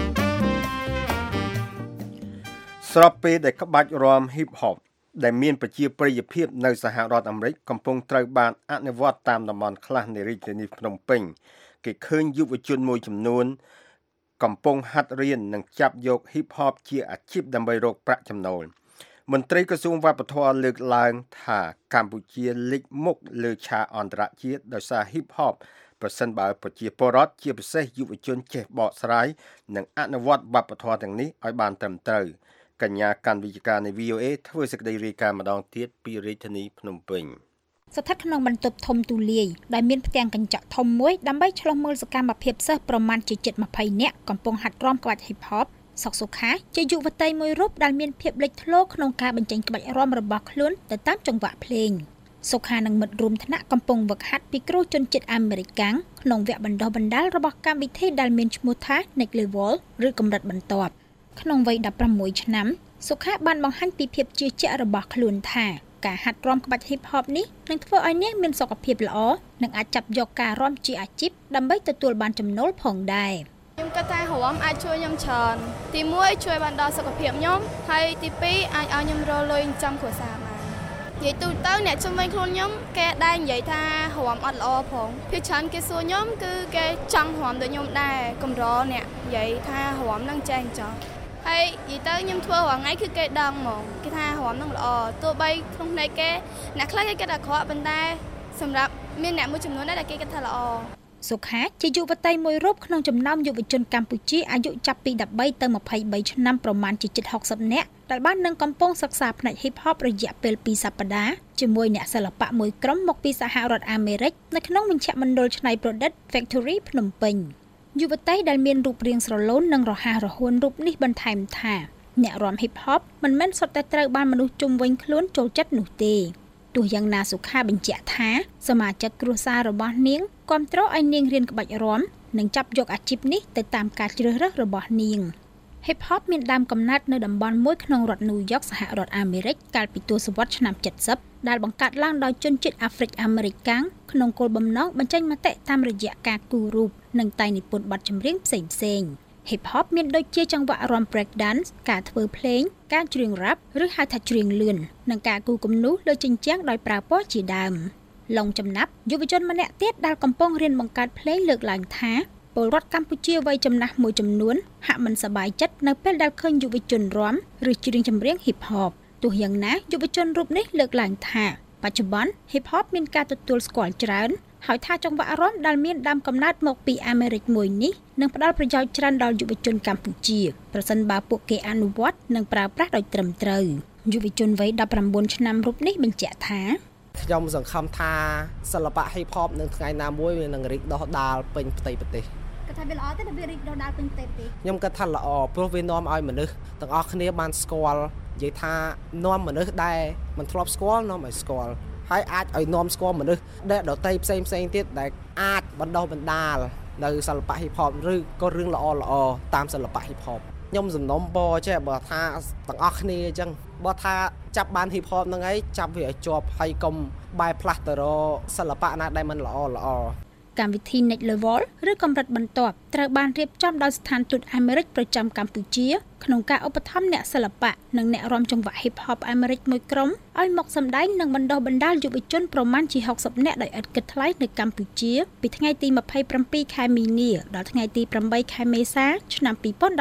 ស្របពេលដែលក្បាច់រាំ Hip Hop ដែលមានប្រជាប្រិយភាពនៅសហរដ្ឋអាមេរិកកំពុងត្រូវបានអនុវត្តតាមតំបន់ខ្លះនៃរាជធានីភ្នំពេញគេឃើញយុវជនមួយចំនួនកំពុងហាត់រៀននិងចាប់យក Hip Hop ជាអាជីពដើម្បីរកប្រាក់ចំណូលមន្ត្រីក្រសួងវប្បធម៌លើកឡើងថាកម្ពុជាលេចមុខលើឆាកអន្តរជាតិដោយសារ Hip Hop ប្រសិនបើប្រជាពលរដ្ឋជាពិសេសយុវជនចេះបកស្រាយនិងអនុវត្តវប្បធម៌ទាំងនេះឲ្យបានត្រឹមត្រូវកញ្ញាកាន់វិទ្យការនៃ VOA ធ្វើសេចក្តីរាយការណ៍ម្ដងទៀតពីរាជធានីភ្នំពេញស្ថិតក្នុងបន្ទប់ធំទូលាយដែលមានផ្ទាំងកញ្ចក់ធំមួយដើម្បីឆ្លុះមើលសកម្មភាពសិស្សប្រមាណជា20នាក់កំពុងហាត់រាំក្បាច់ Hip Hop សុកសុខាជាយុវតីមួយរូបដែលមានភាពលេចធ្លោក្នុងការបញ្ចេញក្បាច់រាំរបស់ខ្លួនទៅតាមចង្វាក់ភ្លេងសុខានិងមិត្តរួមថ្នាក់កំពុងវឹកហាត់ពីគ្រូជនជាតិអាមេរិកាំងក្នុងវគ្គបណ្ដុះបណ្ដាលរបស់កម្មវិធីដែលមានឈ្មោះថា Next Level ឬកម្រិតបន្ទាប់ក្នុងវ័យ16ឆ្នាំសុខាបានបង្ហាញពីភាពជឿជាក់របស់ខ្លួនថាការហាត់រាំក្បាច់ Hip Hop នេះនឹងធ្វើឲ្យនាងមានសុខភាពល្អនិងអាចចាប់យកការរាំជាអាជីពដើម្បីទទួលបានចំណូលផងដែរខ្ញុំគិតថារាំអាចជួយខ្ញុំច្រើនទី1ជួយបានដល់សុខភាពខ្ញុំហើយទី2អាចឲ្យខ្ញុំរកលុយចំគ្រួសារបាននិយាយទូទៅអ្នកជំនាញខ្លួនខ្ញុំគេដែរនិយាយថារាំអត់ល្អផងភាគច្រើនគេសួរខ្ញុំគឺគេចង់រាំដូចខ្ញុំដែរកម្រអ្នកនិយាយថារាំនឹងចេះចោះហើយនិយាយទៅខ្ញុំធ្វើរាល់ថ្ងៃគឺគេដឹងហ្មងគេថារាំនឹងល្អទោះបីក្នុងផ្នែកគេអ្នកខ្លះគេគិតថាអាក្រក់ប៉ុន្តែសម្រាប់មានអ្នកមួយចំនួនដែរដែលគេគិតថាល្អសុខាជាយុវតីមួយរូបក្នុងចំណោមយុវជនកម្ពុជាអាយុចាប់ពី13ទៅ23ឆ្នាំប្រមាណជា70នាក់ដែលបាននឹងកំពុងសិក្សាផ្នែក Hip Hop រយៈពេល2សប្តាហ៍ជាមួយអ្នកសិល្បៈមួយក្រុមមកពីសហរដ្ឋអាមេរិកនៅក្នុងមជ្ឈមណ្ឌលច្នៃប្រឌិត Factory ភ្នំពេញយុវតីដែលមានរូបរាងស្រឡូននិងរហ័សរហួនរូបនេះបន្ថែមថាអ្នករាំ Hip Hop មិនមែនសុទ្ធតែត្រូវបានមនុស្សជុំវិញខ្លួនចូលចិត្តនោះទេទោះយ៉ាងណាសុខាបញ្ជាក់ថាសមាជិកគ្រួសាររបស់នាងគាំទ្រឲ្យនាងរៀនក្បាច់រាំនិងចាប់យកអាជីពនេះទៅតាមការជ្រើសរើសរបស់នាង Hip Hop មានដើមកំណើតនៅតំបន់មួយក្នុងរដ្ឋ New York សហរដ្ឋអាមេរិកកាលពីទសវត្សរ៍ឆ្នាំ70ដែលបង្កើតឡើងដោយជនជាតិអាហ្វ្រិកអាមេរិកាំងក្នុងគោលបំណងបញ្ចេញមតិតាមរយៈការគូររូបនិងតែងនិពន្ធបទចម្រៀងផ្សេងៗ Hip Hop មានដូចជាចង្វាក់រាំ break dance ការធ្វើភ្លេងការច្រៀង rap ឬហៅថាច្រៀងលឿននិងការគូរគំនូសលើជញ្ជាំងដោយប្រើពណ៌ជាដើមឡុងចំណាប់យុវជនម្នាក់ទៀតដែលកំពុងរៀនបង្កើតភ្លេងលើកឡើងថាពលរដ្ឋកម្ពុជាវ័យចំណាស់មួយចំនួនហាក់មិនសប្បាយចិត្តនៅពេលដែលឃើញយុវជនរាំឬច្រៀងចម្រៀង Hip Hop ទោះយ៉ាងណាយុវជនរូបនេះលើកឡើងថាបច្ចុប្បន្ន Hip Hop មានការទទួលស្គាល់ច្រើនហើយថាចង្វាក់រាំដែលមានដើមកំណើតមកពីអាមេរិកមួយនេះនឹងផ្ដល់ប្រយោជន៍ច្រើនដល់យុវជនកម្ពុជាប្រសិនបើពួកគេអនុវត្តនិងប្រើប្រាស់ដោយត្រឹមត្រូវយុវជនវ័យ19ឆ្នាំរូបនេះបញ្ជាក់ថាខ្ញុំសង្ឃឹមថាសិល្បៈ Hip Hop នៅថ្ងៃណាមួយវានឹងរីកដុះដាលពេញផ្ទៃប្រទេសគាត់ថាវាល្អទេវារីកដុះដាលពេញផ្ទៃប្រទេសខ្ញុំគិតថាល្អព្រោះវានាំឲ្យមនុស្សទាំងអស់គ្នាបានស្គាល់និយាយថានាំមនុស្សដែលមិនធ្លាប់ស្គាល់នាំឲ្យស្គាល់ហើយអាចឲ្យនាំស្គាល់មនុស្សដែលដទៃផ្សេងទៀតដែលអាចបណ្ដុះបណ្ដាលនៅសិល្បៈ Hip Hop ឬក៏រឿងល្អតាមសិល្បៈ Hip Hop ខ្ញុំសំណុំពរចេះបើថាទាំងអស់គ្នាអញ្ចឹងបើថាចាប់បាន Hip Hop ហ្នឹងឯងចាប់វាឲ្យជាប់ហើយកុំបែរផ្លាស់ទៅរកសិល្បៈណាដែលមិនល្អកម្មវិធី Next Level ឬកម្រិតបន្ទាប់ត្រូវបានរៀបចំដោយស្ថានទូតអាមេរិកប្រចាំកម្ពុជាក្នុងការឧបត្ថម្ភអ្នកសិល្បៈនិងអ្នករាំចង្វាក់ Hip Hop អាមេរិកមួយក្រុមឲ្យមកសម្ដែងនិងបណ្ដុះបណ្ដាលយុវជនប្រមាណជា60នាក់ដោយឥតគិតថ្លៃនៅកម្ពុជាពីថ្ងៃទី27ខែមីនាដល់ថ្ងៃទី8ខែមេសាឆ្នាំ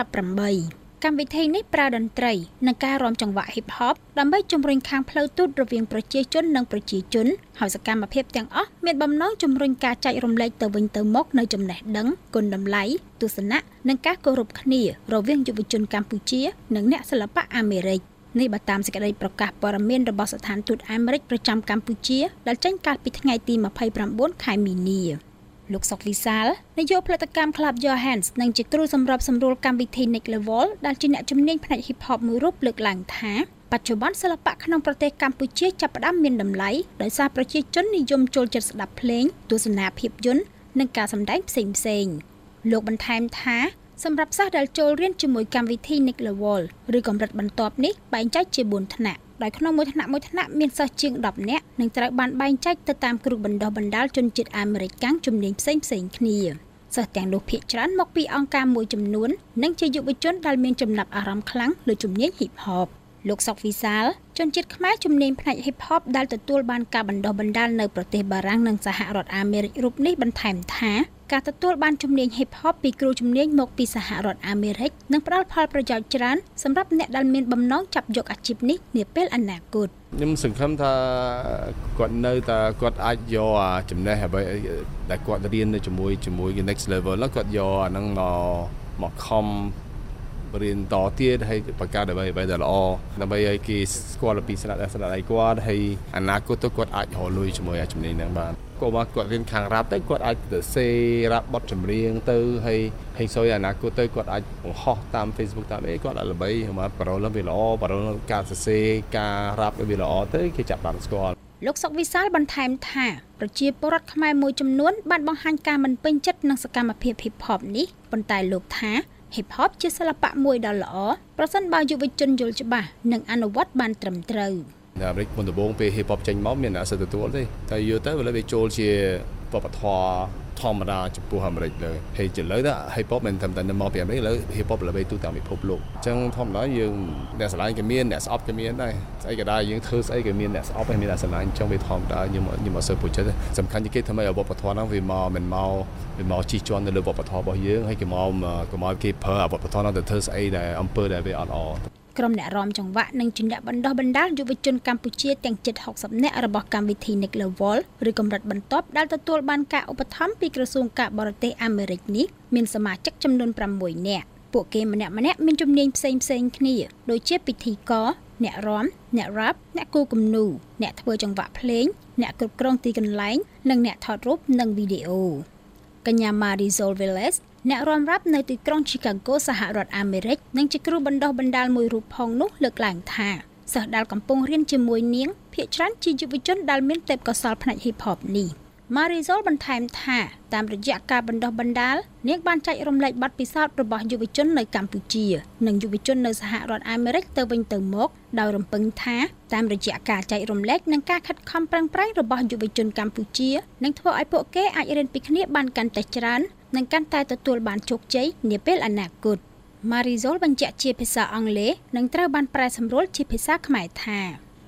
2018កម្មវិធីនេះប្រើតន្ត្រីនិងការរាំចង្វាក់ Hip Hop ដើម្បីជំរុញខាងផ្លូវទូតរវាងប្រជាជននិងប្រជាជនហើយសកម្មភាពទាំងអស់មានបំណងជំរុញការចែករំលែកទៅវិញទៅមកនៅចំណេះដឹងគុណតម្លៃទស្សនៈនិងការគោរពគ្នារវាងយុវជនកម្ពុជានិងអ្នកសិល្បៈអាមេរិកនេះបើតាមសេចក្តីប្រកាសព័ត៌មានរបស់ស្ថានទូតអាមេរិកប្រចាំកម្ពុជាដែលចេញកាលពីថ្ងៃទី29ខែមីនាលោកសុកវិសាលនាយកផលិតកម្ម Club Your Hands និងជាគ្រូសម្របសម្រួលកម្មវិធី Next Level ដែលជាអ្នកជំនាញផ្នែក Hip Hop មួយរូបលើកឡើងថាបច្ចុប្បន្នសិល្បៈក្នុងប្រទេសកម្ពុជាចាប់ផ្ដើមមានតម្លៃដោយសារប្រជាជននិយមចូលចិត្តស្ដាប់ភ្លេងទស្សនាភាពយន្តនិងការសម្ដែងផ្សេងៗលោកបន្ថែមថាសម្រាប់សិស្សដែលចូលរៀនជាមួយកម្មវិធី Next Level ឬកម្រិតបន្ទាប់នេះបែងចែកជា4ថ្នាក់ដោយក្នុងមួយថ្នាក់មានសិស្សជាង10នាក់និងត្រូវបានបែងចែកទៅតាមគ្រូបណ្ដុះបណ្ដាលជនជាតិអាមេរិកកាំងជំនាញផ្សេងៗគ្នាសិស្សទាំងនោះភាគច្រើនមកពីអង្គការមួយចំនួននិងជាយុវជនដែលមានចំណាប់អារម្មណ៍ខ្លាំងលើជំនាញ Hip Hop លោកសុកវិសាលជនជាតិខ្មែរជំនាញផ្នែក Hip Hop ដែលទទួលបានការបណ្ដុះបណ្ដាលនៅប្រទេសបារាំងនិងសហរដ្ឋអាមេរិករូបនេះបន្ថែមថាការទទួលបានជំនាញ Hip Hop ពីគ្រូជំនាញមកពីសហរដ្ឋអាមេរិកនឹងផ្ដល់ផលប្រយោជន៍ច្រើនសម្រាប់អ្នកដែលមានបំណងចាប់យកអាជីពនេះនាពេលអនាគតខ្ញុំសង្ឃឹមថាគាត់នៅតែគាត់អាចយកចំណេះអ្វីដែលគាត់រៀននៅជាមួយ Next Level ហ្នឹងគាត់យកអាហ្នឹងមកខំរៀនតទៀតហើយបង្កើតអ្វីដែលល្អដើម្បីឲ្យគេស្គាល់ពីស្នាដៃគាត់ហើយអនាគតទៅគាត់អាចរកលុយជាមួយជំនាញហ្នឹងបានគាត់រៀនខាងរ៉ាប់ទៅគាត់អាចទៅសេរ៉ាប់បទចម្រៀងទៅហើយសូយអនាគតទៅគាត់អាចបង្ហោះតាម Facebook តាមអីគាត់អាចល្បីមកប្រូលវាល្អប្រូលការសរសេរការរ៉ាប់វាល្អទៅគេចាប់បានស្គាល់លោកសុកវិសាលបន្ថែមថាប្រជាពលរដ្ឋខ្មែរមួយចំនួនបានបង្ហាញការមិនពេញចិត្តនឹងសកម្មភាព Hip Hop នេះប៉ុន្តែលោកថា Hip Hop ជាសិល្បៈមួយដ៏ល្អប្រសិនបើយុវជនយល់ច្បាស់និងអនុវត្តបានត្រឹមត្រូវនៅអាមេរិកមុនដំបូងពេល Hip Hop ចេញមកមានអ្នកសិទ្ធិទទួលទេតែយូរទៅវាចូលជាវប្បធម៌ធម្មតាចំពោះអាមេរិកលើហើយឥឡូវទៅ Hip Hop មិនត្រឹមតែមកពីអាមេរិកឥឡូវ Hip Hop ល្បីទូទាំងពិភពលោកអញ្ចឹងធម្មតាយើងអ្នកស្រឡាញ់ក៏មានអ្នកស្អប់ក៏មានដែរស្អីក៏ដែរយើងធ្វើស្អីក៏មានអ្នកស្អប់ហើយមានអ្នកស្រឡាញ់អញ្ចឹងវាធម្មតាខ្ញុំមកសើពុជចិត្តសំខាន់ជាងគេធ្វើឲ្យវប្បធម៌ហ្នឹងវាមកជិះជាន់នៅលើវប្បធម៌របស់យើងហើយគេមកគេប្រើវប្បធម៌ហ្នឹងទៅធ្វើស្អីដែលអំពើដែលវាអត់ល្អក្រុមអ្នករាំចង្វាក់និងជាអ្នកបណ្ដុះបណ្ដាលយុវជនកម្ពុជាទាំងជិត60នាក់របស់កម្មវិធី Next Level ឬកម្រិតបន្ទាប់ដែលទទួលបានការឧបត្ថម្ភពីក្រសួងការបរទេសអាមេរិកនេះមានសមាជិកចំនួន6នាក់ពួកគេម្នាក់មានជំនាញផ្សេងគ្នាដូចជាពិធីករអ្នករាំអ្នករ៉ាប់អ្នកគូគំនូរអ្នកធ្វើចង្វាក់ភ្លេងអ្នកគ្រប់គ្រងទីកន្លែងនិងអ្នកថតរូបនិងវីដេអូកញ្ញា Marisol Velez អ្នករាំរ៉ាប់នៅទីក្រុង Chicago សហរដ្ឋអាមេរិកនិងជាគ្រូបណ្ដុះបណ្ដាលមួយរូបផងនោះលើកឡើងថាសិស្សដែលកំពុងរៀនជាមួយនាងភាគច្រើនជាយុវជនដែលមានទេពកោសល្យផ្នែក Hip Hop នេះ Marisol បន្ថែមថាតាមរយៈការបណ្ដុះបណ្ដាលនាងបានចែករំលែកបទពិសោធន៍របស់យុវជននៅកម្ពុជានិងយុវជននៅសហរដ្ឋអាមេរិកទៅវិញទៅមកដោយរំពឹងថាតាមរយៈការចែករំលែកនិងការខិតខំប្រឹងប្រែងរបស់យុវជនកម្ពុជានឹងធ្វើឲ្យពួកគេអាចរៀនពីគ្នាបានកាន់តែច្រើននិងកាន់តែទទួលបានជោគជ័យនាពេលអនាគត Marisol បញ្ជាក់ជាភាសាអង់គ្លេសនិងត្រូវបានប្រែសម្រួលជាភាសាខ្មែរថា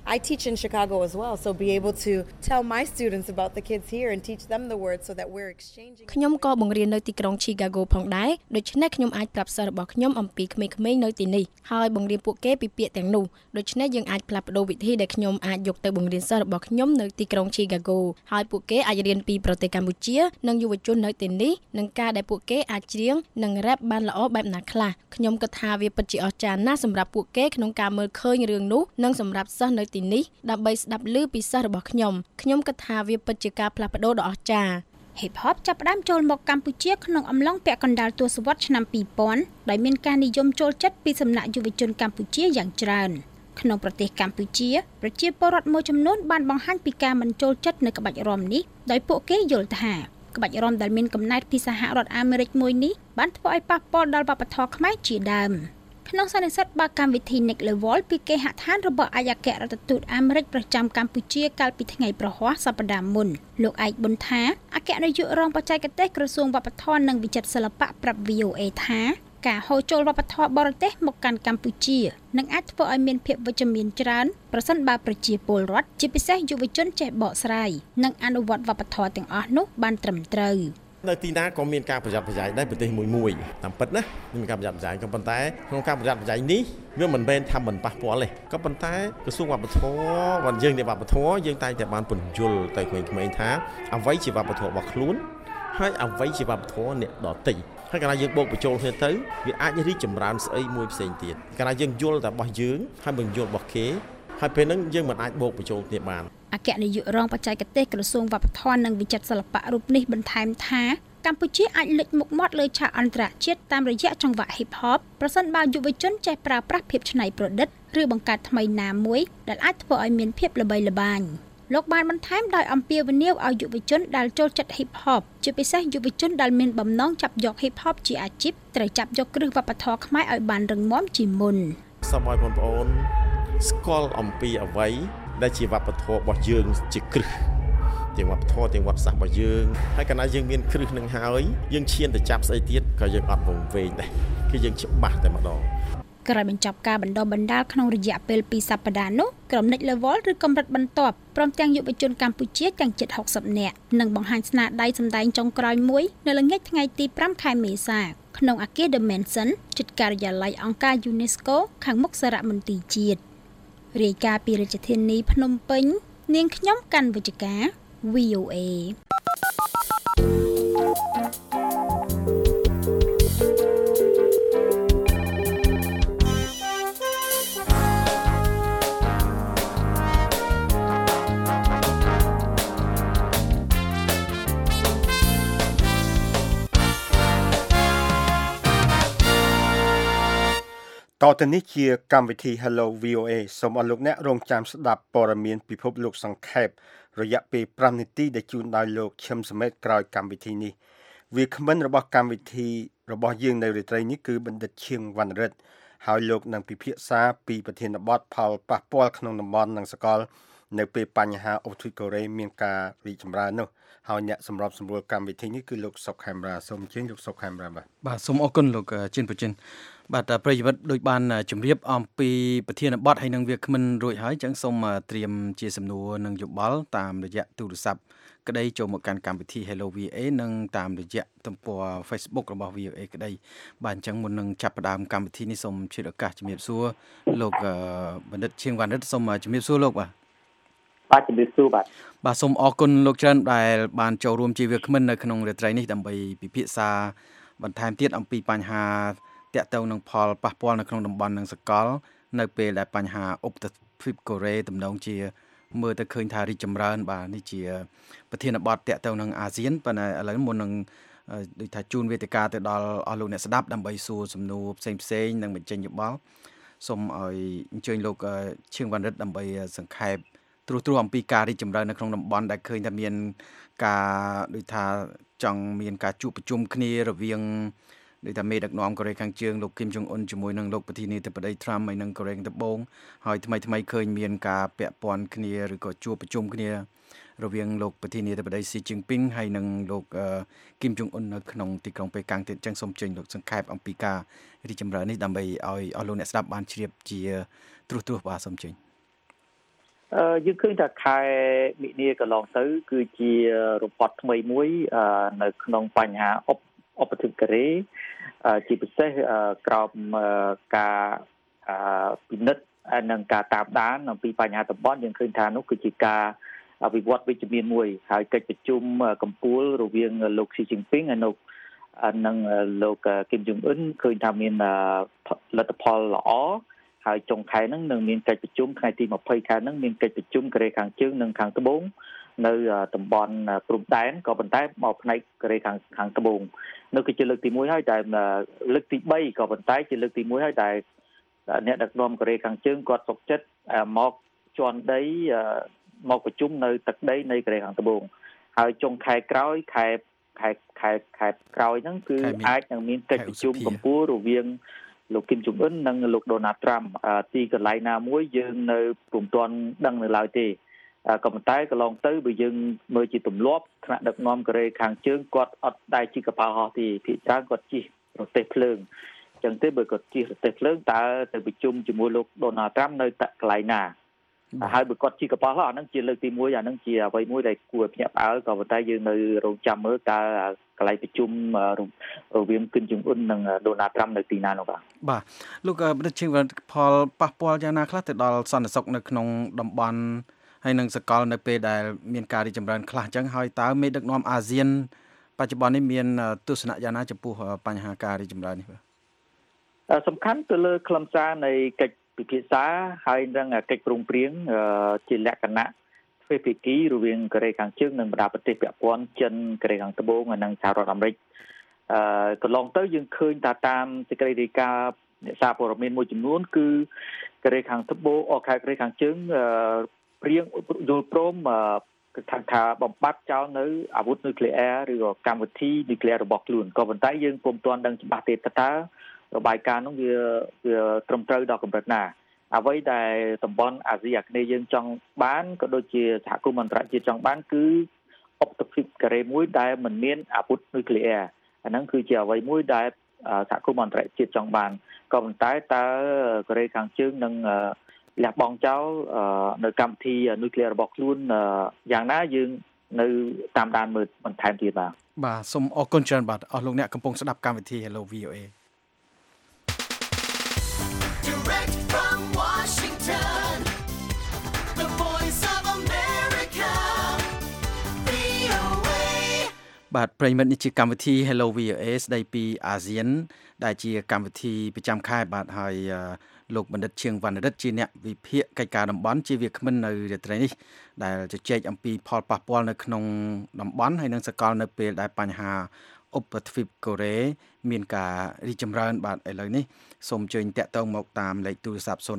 I teach in Chicago as well, so be able to tell my students about the kids here and teach them the words so that we're exchanging. ខ្ញុំក៏បង្រៀននៅទីក្រុង Chicago ផងដែរដូច្នេះខ្ញុំអាចប្រាប់សិស្សរបស់ខ្ញុំអំពីក្មេងៗនៅទីនេះហើយបង្រៀនពួកគេពីពាក្យទាំងនោះដូច្នេះយើងអាចផ្លាស់ប្ដូរវិធីដែលខ្ញុំអាចយកទៅបង្រៀនសិស្សរបស់ខ្ញុំនៅទីក្រុង Chicago ហើយពួកគេអាចរៀនពីប្រទេសកម្ពុជានិងយុវជននៅទីនេះនិងការដែលពួកគេអាចច្រៀងនិង rap បានល្អបែបណាខ្លះខ្ញុំគិតថាវាពិតជាអស្ចារ្យណាស់សម្រាប់ពួកគេក្នុងការមើលឃើញរឿងនោះនិងសម្រាប់សិស្សនៅទីនេះដើម្បីស្ដាប់ឮពីសិស្សរបស់ខ្ញុំគិតថាវាពិតជាការផ្លាស់ប្ដូរដ៏អស្ចារ្យ Hip Hop ចាប់ផ្ដើមចូលមកកម្ពុជាក្នុងអំឡុងពាក់កណ្ដាលទសវត្សរ៍ឆ្នាំ 2000 ដោយមានការនិយមចូលចិត្តពីសំណាក់យុវជនកម្ពុជាយ៉ាងច្រើនក្នុងប្រទេសកម្ពុជាប្រជាពលរដ្ឋមួយចំនួនបានបង្ហាញពីការមិនចូលចិត្តនៅក្បាច់រាំនេះដោយពួកគេយល់ថាក្បាច់រាំដែលមានកំណើតពីសហរដ្ឋអាមេរិកមួយនេះបានធ្វើឲ្យប៉ះពាល់ដល់វប្បធម៌ខ្មែរជាដើមក្នុងសន្និសីទបើកកម្មវិធី Next Level ពីគេហដ្ឋានរបស់ឯកអគ្គរដ្ឋទូតអាមេរិកប្រចាំកម្ពុជាកាលពីថ្ងៃប្រហ័សសប្តាហ៍មុនលោកឯកប៊ុនថាអគ្គនាយករងបច្ចេកទេសក្រសួងវប្បធម៌និងវិចិត្រសិល្បៈប្រាប់ VOA ថាការហូរចូលវប្បធម៌បរទេសមកកាន់កម្ពុជានឹងអាចធ្វើឲ្យមានភាពវិជ្ជមានច្រើនប្រសិនបើប្រជាពលរដ្ឋជាពិសេសយុវជនចេះបកស្រាយនិងអនុវត្តវប្បធម៌ទាំងអស់នោះបានត្រឹមត្រូវនៅទីណាក៏មានការប្រយ័ត្នប្រយែងដែរប្រទេសមួយតាមពិតណាមានការប្រយ័ត្នប្រយែងក៏ប៉ុន្តែក្នុងការប្រយ័ត្នប្រយែងនេះវាមិនមែនថាមិនប៉ះពាល់ទេក៏ប៉ុន្តែក្រសួងវប្បធម៌បានយើងនៃវប្បធម៌យើងតែងតែបានពន្យល់ទៅក្មេងៗថាអ្វីជាវប្បធម៌របស់ខ្លួនហើយអ្វីជាវប្បធម៌អ្នកដទៃហើយកាលណាយើងបូកបញ្ចូលគ្នាទៅវាអាចរីកចម្រើនស្អីមួយផ្សេងទៀតកាលណាយើងយល់តែរបស់យើងហើយមិនយល់របស់គេហើយពេលហ្នឹងយើងមិនអាចបូកបញ្ចូលគ្នាបានអគ្គនាយករងបច្ចេកទេសក្រសួងវប្បធម៌និងវិចិត្រសិល្បៈរូបនេះបន្ថែមថាកម្ពុជាអាចលេចមុខមាត់លើឆាកអន្តរជាតិតាមរយៈចង្វាក់ Hip Hop ប្រសិនបើយុវជនចេះប្រើប្រាស់ភាពច្នៃប្រឌិតឬបង្កើតថ្មីណាមួយដែលអាចធ្វើឲ្យមានភាពល្បីល្បាញលោកបានបន្ថែមដោយអំពាវនាវឲ្យយុវជនដែលចូលចិត្ត Hip Hop ជាពិសេសយុវជនដែលមានបំណងចាប់យក Hip Hop ជាអាជីពត្រូវចាប់យកគ្រឹះវប្បធម៌ខ្មែរឲ្យបានរឹងមាំជាមុនសូមឲ្យបងប្អូនស្គាល់អំពីអ្វីដែលជាវប្បធម៌របស់យើងជាគ្រឹះទាំងវប្បធម៌ទាំងវត្តសាស្ត្ររបស់យើងហើយកាលណាយើងមានគ្រឹះនឹងហើយយើងឈានទៅចាប់ស្អីទៀតក៏យើងអត់វង្វេងដែរគឺយើងច្បាស់តែម្ដងក្រោយបញ្ចប់ការបណ្ដុះបណ្ដាលក្នុងរយៈពេល2សប្តាហ៍នោះក្រុម Next Level ឬកម្រិតបន្ទាប់ព្រមទាំងយុវជនកម្ពុជាទាំងជិត60នាក់នឹងបង្ហាញស្នាដៃសម្ដែងចុងក្រោយមួយនៅល្ងាចថ្ងៃទី5ខែមេសាក្នុងអគារ The Mansion ជិតការិយាល័យអង្គការ UNESCO ខាងមុខសារមន្ទីរជាតិរាយការណ៍ពីរាជធានីភ្នំពេញនាងខ្ញុំកាន់វិជ្ជការ VOA តទៅនេះជាកម្មវិធី Hello VOA សូមអរលោកអ្នករងចាំស្ដាប់ព័ត៌មានពិភពលោកសង្ខេបរយៈពេល5នាទីដែលជូនដោយលោកឈឹមសមេតក្រោយកម្មវិធីនេះវាគ្មិនរបស់កម្មវិធីរបស់យើងនៅរាត្រីនេះគឺបណ្ឌិតឈៀងវណ្ណរិទ្ធហើយលោកនឹងពិភាក្សាពីប្រធានបទផលប៉ះពាល់ក្នុងតំបន់និងសកលនៅពេលបញ្ហាអូទ្វីកូរ៉េមានការរីកចម្រើននោះហើយអ្នកសម្របសម្រួលកម្មវិធីនេះគឺលោកសុកខេមរាសូមអញ្ជើញលោកសុកខេមរាបាទសូមអរគុណលោកជិនប្រជិនបាទប្រិយមិត្តដូចបានជម្រាបអំពីប្រធានបទហើយនឹងវាគ្មិនរួចហើយអញ្ចឹងសូមត្រៀមជាសំណួរនិងយោបល់តាមរយៈទូរស័ព្ទក្តីចូលមកកាន់កម្មវិធី Hello VA និងតាមរយៈទំព័រ Facebook របស់ VA ក្តីបាទអញ្ចឹងមុននឹងចាប់ផ្ដើមកម្មវិធីនេះសូមជឿឱកាសជំរាបសួរលោកបណ្ឌិតឈៀងវណ្ណរិទ្ធសូមជំរាបសួរលោកបាទជំរាបសួរបាទសូមអរគុណលោកច្រើនដែលបានចូលរួមជាវាគ្មិននៅក្នុងរាត្រីនេះដើម្បីពិភាក្សាបន្ថែមទៀតអំពីបញ្ហាតាក់ទងនឹងផលប៉ះពាល់នៅក្នុងតំបន់និងសកលនៅពេលដែលបញ្ហាអ៊ុបទ្វីបកូរ៉េទំនងជាមើលទៅឃើញថារីកចម្រើនបាទនេះជាប្រធានបទតាក់ទងនឹងអាស៊ានប៉ុន្តែឥឡូវមុននឹងដូចថាជូនវេទិកាទៅដល់អស់លោកអ្នកស្ដាប់ដើម្បីសួរសំណួរផ្សេងៗនិងបញ្ចេញយោបល់សូមឲ្យអញ្ជើញលោកឈៀងវណ្ណរិទ្ធដើម្បីសង្ខេបត្រួសអំពីការរីកចម្រើននៅក្នុងតំបន់ដែលឃើញថាមានការដូចថាចង់មានការជួបប្រជុំគ្នារវាងដូចថាមេដឹកនាំកូរ៉េខាងជើងលោកគីមចុងអ៊ុនជាមួយនឹងលោកប្រធានាធិបតីត្រាំហើយនឹងកូរ៉េខាងត្បូងហើយថ្មីឃើញមានការពាក់ព័ន្ធគ្នាឬក៏ជួបប្រជុំគ្នារវាងលោកប្រធានាធិបតីស៊ីជីនពីងហើយនឹងលោកគីមចុងអ៊ុននៅក្នុងទីក្រុងប៉េកាំងទៀតអញ្ចឹងសូមជើញលោកសង្ខេបអំពីការរីកចម្រើននេះដើម្បីឲ្យអស់លោកអ្នកស្ដាប់បានជ្រាបជាត្រួសបាទសូមជើញយើងឃើញថាខែមិនិនាកន្លងទៅគឺជារពតថ្មីមួយនៅក្នុងបញ្ហាឧបទ្វីបកូរ៉េជាពិសេសក្រោមការពិនិត្យនិងការតាមដានអំពីបញ្ហាតំបន់យើងឃើញថានោះគឺជាការវិវត្តវិជ្ជមានមួយហើយកិច្ចប្រជុំកំពូលរវាងលោកស៊ីជីនពីងហើយនិងលោកគីមចុងអ៊ុនឃើញថាមានលទ្ធផលល្អហើយចុងខែហ្នឹងនឹងមានកិច្ចប្រជុំថ្ងៃទី20ខែហ្នឹងមានកិច្ចប្រជុំកូរ៉េខាងជើងនិងខាងត្បូងនៅតំបន់ព្រំដែនក៏ប៉ុន្តែមកផ្នែកកូរ៉េខាងត្បូងនោះគឺជាលើកទី1ហើយតែលើកទី3ក៏ប៉ុន្តែជាលើកទី1ហើយតែអ្នកដឹកនាំកូរ៉េខាងជើងគាត់សុខចិត្តមកជន់ដីមកប្រជុំនៅទឹកដីនៃកូរ៉េខាងត្បូងហើយចុងខែក្រោយខែក្រោយហ្នឹងគឺអាចនឹងមានកិច្ចប្រជុំកំពូលរវាងលោកគីមចុងអ៊ុននិងលោកដូណាល់ត្រាំទីកន្លែងណាមួយយើងនៅពុំទាន់ដឹងនៅឡើយទេក៏ប៉ុន្តែកន្លងទៅបើយើងមើលជាទម្លាប់ថ្នាក់ដឹកនាំកូរ៉េខាងជើងគាត់អត់ដែរជិះកប៉ាល់ហោះទេភាគច្រើនគាត់ជិះរទេះភ្លើងអញ្ចឹងទេបើគាត់ជិះរទេះភ្លើងតើទៅប្រជុំជាមួយលោកដូណាល់ត្រាំនៅកន្លែងណាហើយបើគាត់ជិះកប៉ាល់ហោះអានឹងជាលើកទី1អានឹងជាអ្វីមួយដែលគួរភ្ញាក់ផ្អើលក៏ប៉ុន្តែយើងនៅរងចាំមើលតើកន្លែងប្រជុំរវាងគឹមចុងអ៊ុននិងដូណាល់ត្រាំនៅទីណានោះបាទលោកប្រធានផលប៉ះពាល់យ៉ាងណាខ្លះទៅដល់សន្តិសុខនៅក្នុងតំបន់ហើយនឹងសកលនៅពេលដែលមានការរីកចម្រើនខ្លះអញ្ចឹងហើយតើមេដឹកនាំអាស៊ានបច្ចុប្បន្ននេះមានទស្សនៈយ៉ាងណាចំពោះបញ្ហាការរីកចម្រើននេះបាទសំខាន់ទៅលើខ្លឹមសារនៃកិច្ចពិភាក្សាហើយនឹងកិច្ចព្រមព្រៀងជាលក្ខណៈទ្វេភាគីរវាងកូរ៉េខាងជើងនិងបណ្ដាប្រទេសពាក់ព័ន្ធចិនកូរ៉េខាងត្បូងនិងសហរដ្ឋអាមេរិកកន្លងទៅយើងឃើញថាតាមសេចក្តីរាយការណ៍អ្នកសារព័ត៌មានមួយចំនួនគឺកូរ៉េខាងត្បូងកូរ៉េខាងជើងព្រៀងយល់ព្រមថាបំបត្តិចោលនៅអាវុធនុយក្លេអ៊ែរឬក៏កម្មវិធីនុយក្លេអ៊ែររបស់ខ្លួនក៏ប៉ុន្តែយើងពុំទាន់ដឹងច្បាស់ទេតើរបាយការណ៍នោះវាត្រឹមត្រូវដល់កម្រិតណាអ្វីដែលតំបន់អាស៊ីអាគ្នេយ៍យើងចង់បានក៏ដូចជាសហគមន៍អន្តរជាតិចង់បានគឺឧបទ្វីបកូរ៉េមួយដែលមិនមានអាវុធនុយក្លេអ៊ែរអាហ្នឹងគឺជាអ្វីមួយដែលសហគមន៍អន្តរជាតិចង់បានក៏ប៉ុន្តែតើកូរ៉េខាងជើងនឹងលះបង់ចោលនៅកម្មវិធីនុយក្លេអ៊ែររបស់ខ្លួនយ៉ាងណាយើងនៅតាមដានមើលបន្ថែមទៀតបាទសូមអរគុណច្រើនបាទអស់លោកអ្នកកំពុងស្ដាប់កម្មវិធី Hello VOA Direct from Washington, the voice of America, VOA. បាទប្រិយមិត្តនេះជាកម្មវិធី Hello VOA ស្ដីពីអាស៊ានដែលជាកម្មវិធីប្រចាំខែបាទហើយលោកបណ្ឌិតឈៀងវណ្ណរិទ្ធជាអ្នកវិភាគកិច្ចការតំបន់ជាវាគ្មិននៅរាត្រីនេះដែលជជែកអំពីផលប៉ះពាល់នៅក្នុងតំបន់ហើយនិងសកលនៅពេលដែលបញ្ហាឧបទ្វីបកូរ៉េមានការរីកចម្រើនបាទឥឡូវនេះសូមអញ្ជើញតាក់ទងមកតាមលេខទូរស័ព្ទ011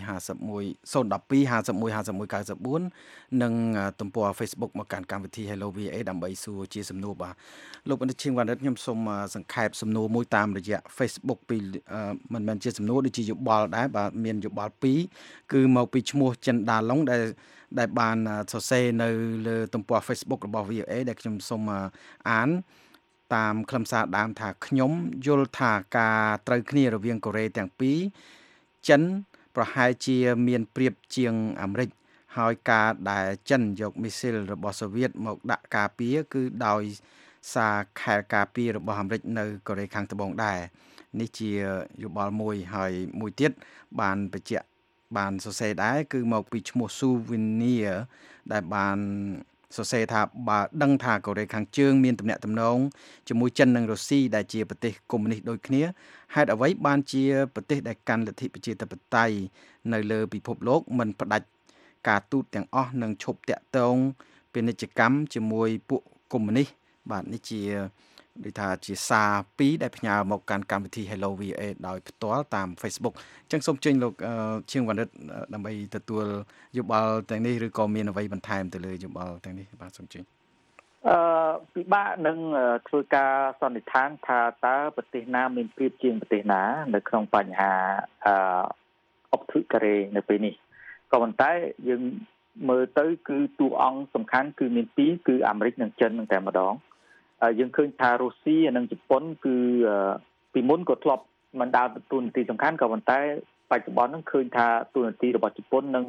012 និងទំព័រ Facebook មកកាន់កម្មវិធី Hello VA ដើម្បីសួរជាសំណួរបាទលោកបណ្ឌិតឈៀងវណ្ណរិទ្ធខ្ញុំសូមសង្ខេបសំណួរមួយតាមរយៈ Facebook ពីមិនមែនជាសំណួរដូចជាយោបល់ដែរបាទមានយោបល់2គឺមកពីឈ្មោះចិនដាឡុងដែលបានសរសេរនៅលើទំព័រ Facebook របស់ VA ដែលខ្ញុំសូមអានតាមខ្លឹមសារដើមថាខ្ញុំយល់ថាការត្រូវគ្នារវាងកូរ៉េទាំងពីរចិនប្រហែលជាមានប្រៀបជាងអាមេរិកហើយការដែលចិនយកមីស៊ីលរបស់សូវៀតមកដាក់ការពារគឺដោយសារខែលការពាររបស់អាមេរិកនៅកូរ៉េខាងត្បូងដែរនេះជាយោបល់មួយហើយមួយទៀតបានបញ្ជាក់បានសរសេរដែរគឺមកពីឈ្មោះ Souvenir ដែលបានសរសេរថាបើដឹងថាកូរ៉េខាងជើងមានទំនាក់ទំនងជាមួយចិននិងរុស្ស៊ីដែលជាប្រទេសកុម្មុយនីសដូចគ្នាហេតុអ្វីបានជាប្រទេសដែលកាន់លទ្ធិប្រជាធិបតេយ្យនៅលើពិភពលោកមិនផ្ដាច់ការទូតទាំងអស់និងឈប់តាក់ទងពាណិជ្ជកម្មជាមួយពួកកុម្មុយនីសបាទនេះជាដូចថាជាសារ2ដែលផ្ញើមកកាន់កម្មវិធី Hello VA ដោយផ្ទាល់តាម Facebook អញ្ចឹងសូមអញ្ជើញលោកឈៀងវណ្ណរិទ្ធដើម្បីទទួលយោបល់ទាំងនេះឬក៏មានអ្វីបន្ថែមទៅលើយោបល់ទាំងនេះបាទសូមអញ្ជើញពិបាកនឹងធ្វើការសន្និដ្ឋានថាតើប្រទេសណាមានប្រៀបជាងប្រទេសណានៅក្នុងបញ្ហាឧបទ្វីបកូរ៉េនៅពេលនេះក៏ប៉ុន្តែយើងមើលទៅគឺតួអង្គសំខាន់គឺមាន2គឺអាមេរិកនិងចិននឹងតែម្ដងយើងឃើញថារុស្ស៊ីនិងជប៉ុនគឺពីមុនក៏ធ្លាប់មិនដើរតួនាទីសំខាន់ក៏ប៉ុន្តែបច្ចុប្បន្នហ្នឹងឃើញថាតួនាទីរបស់ជប៉ុននិង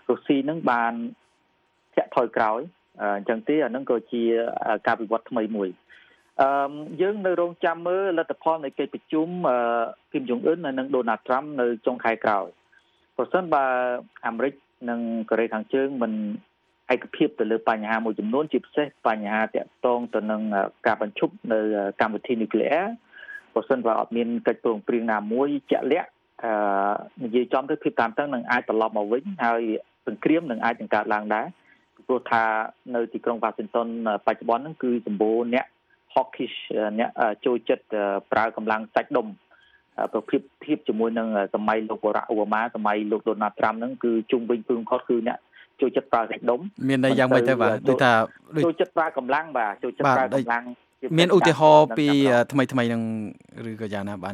រុស្ស៊ីនឹងបានធាក់ថយក្រោយអញ្ចឹងទេអានឹងក៏ជាការវិវត្តថ្មីមួយយើងនៅរងចាំមើលលទ្ធផលនៃកិច្ចប្រជុំគីម Jong Un និងដូណាល់ ត្រាំនៅចុងខែក្រោយប្រសិនបើអាមេរិកនិងកូរ៉េខាងជើងមិនឯកភាពទៅលើបញ្ហាមួយចំនួនជាពិសេសបញ្ហាតាក់ទងទៅនឹងការបញ្ឈប់នៅកម្មវិធីនុយក្លេអ៊ែរប្រសិនបើអត់មានកិច្ចព្រមព្រៀងណាមួយជាក់លាក់និយាយចំទៅភាពតានតឹងនឹងអាចត្រឡប់មកវិញហើយសង្គ្រាមនឹងអាចបង្កើតឡើងដែរព្រោះថានៅទីក្រុង Washington បច្ចុប្បន្នហ្នឹងគឺសម្បូរអ្នក hawkish អ្នកចូលចិត្តប្រើកម្លាំងសាច់ដុំប្រភេទធៀបជាមួយនឹងសម័យលោកបារ៉ាក់ អូបាម៉ាសម័យលោក Donald Trump ហ្នឹងគឺជុំវិញពឹងផុតគឺអ្នកចូលចិត្តប្រើសាច់ដុំមានន័យយ៉ាងម៉េចទៅបាទដូចថាចូលចិត្តប្រើកម្លាំងបាទចូលចិត្តប្រើកម្លាំងមានឧទាហរណ៍ពីថ្មីហ្នឹងឬក៏យ៉ាងណាបាន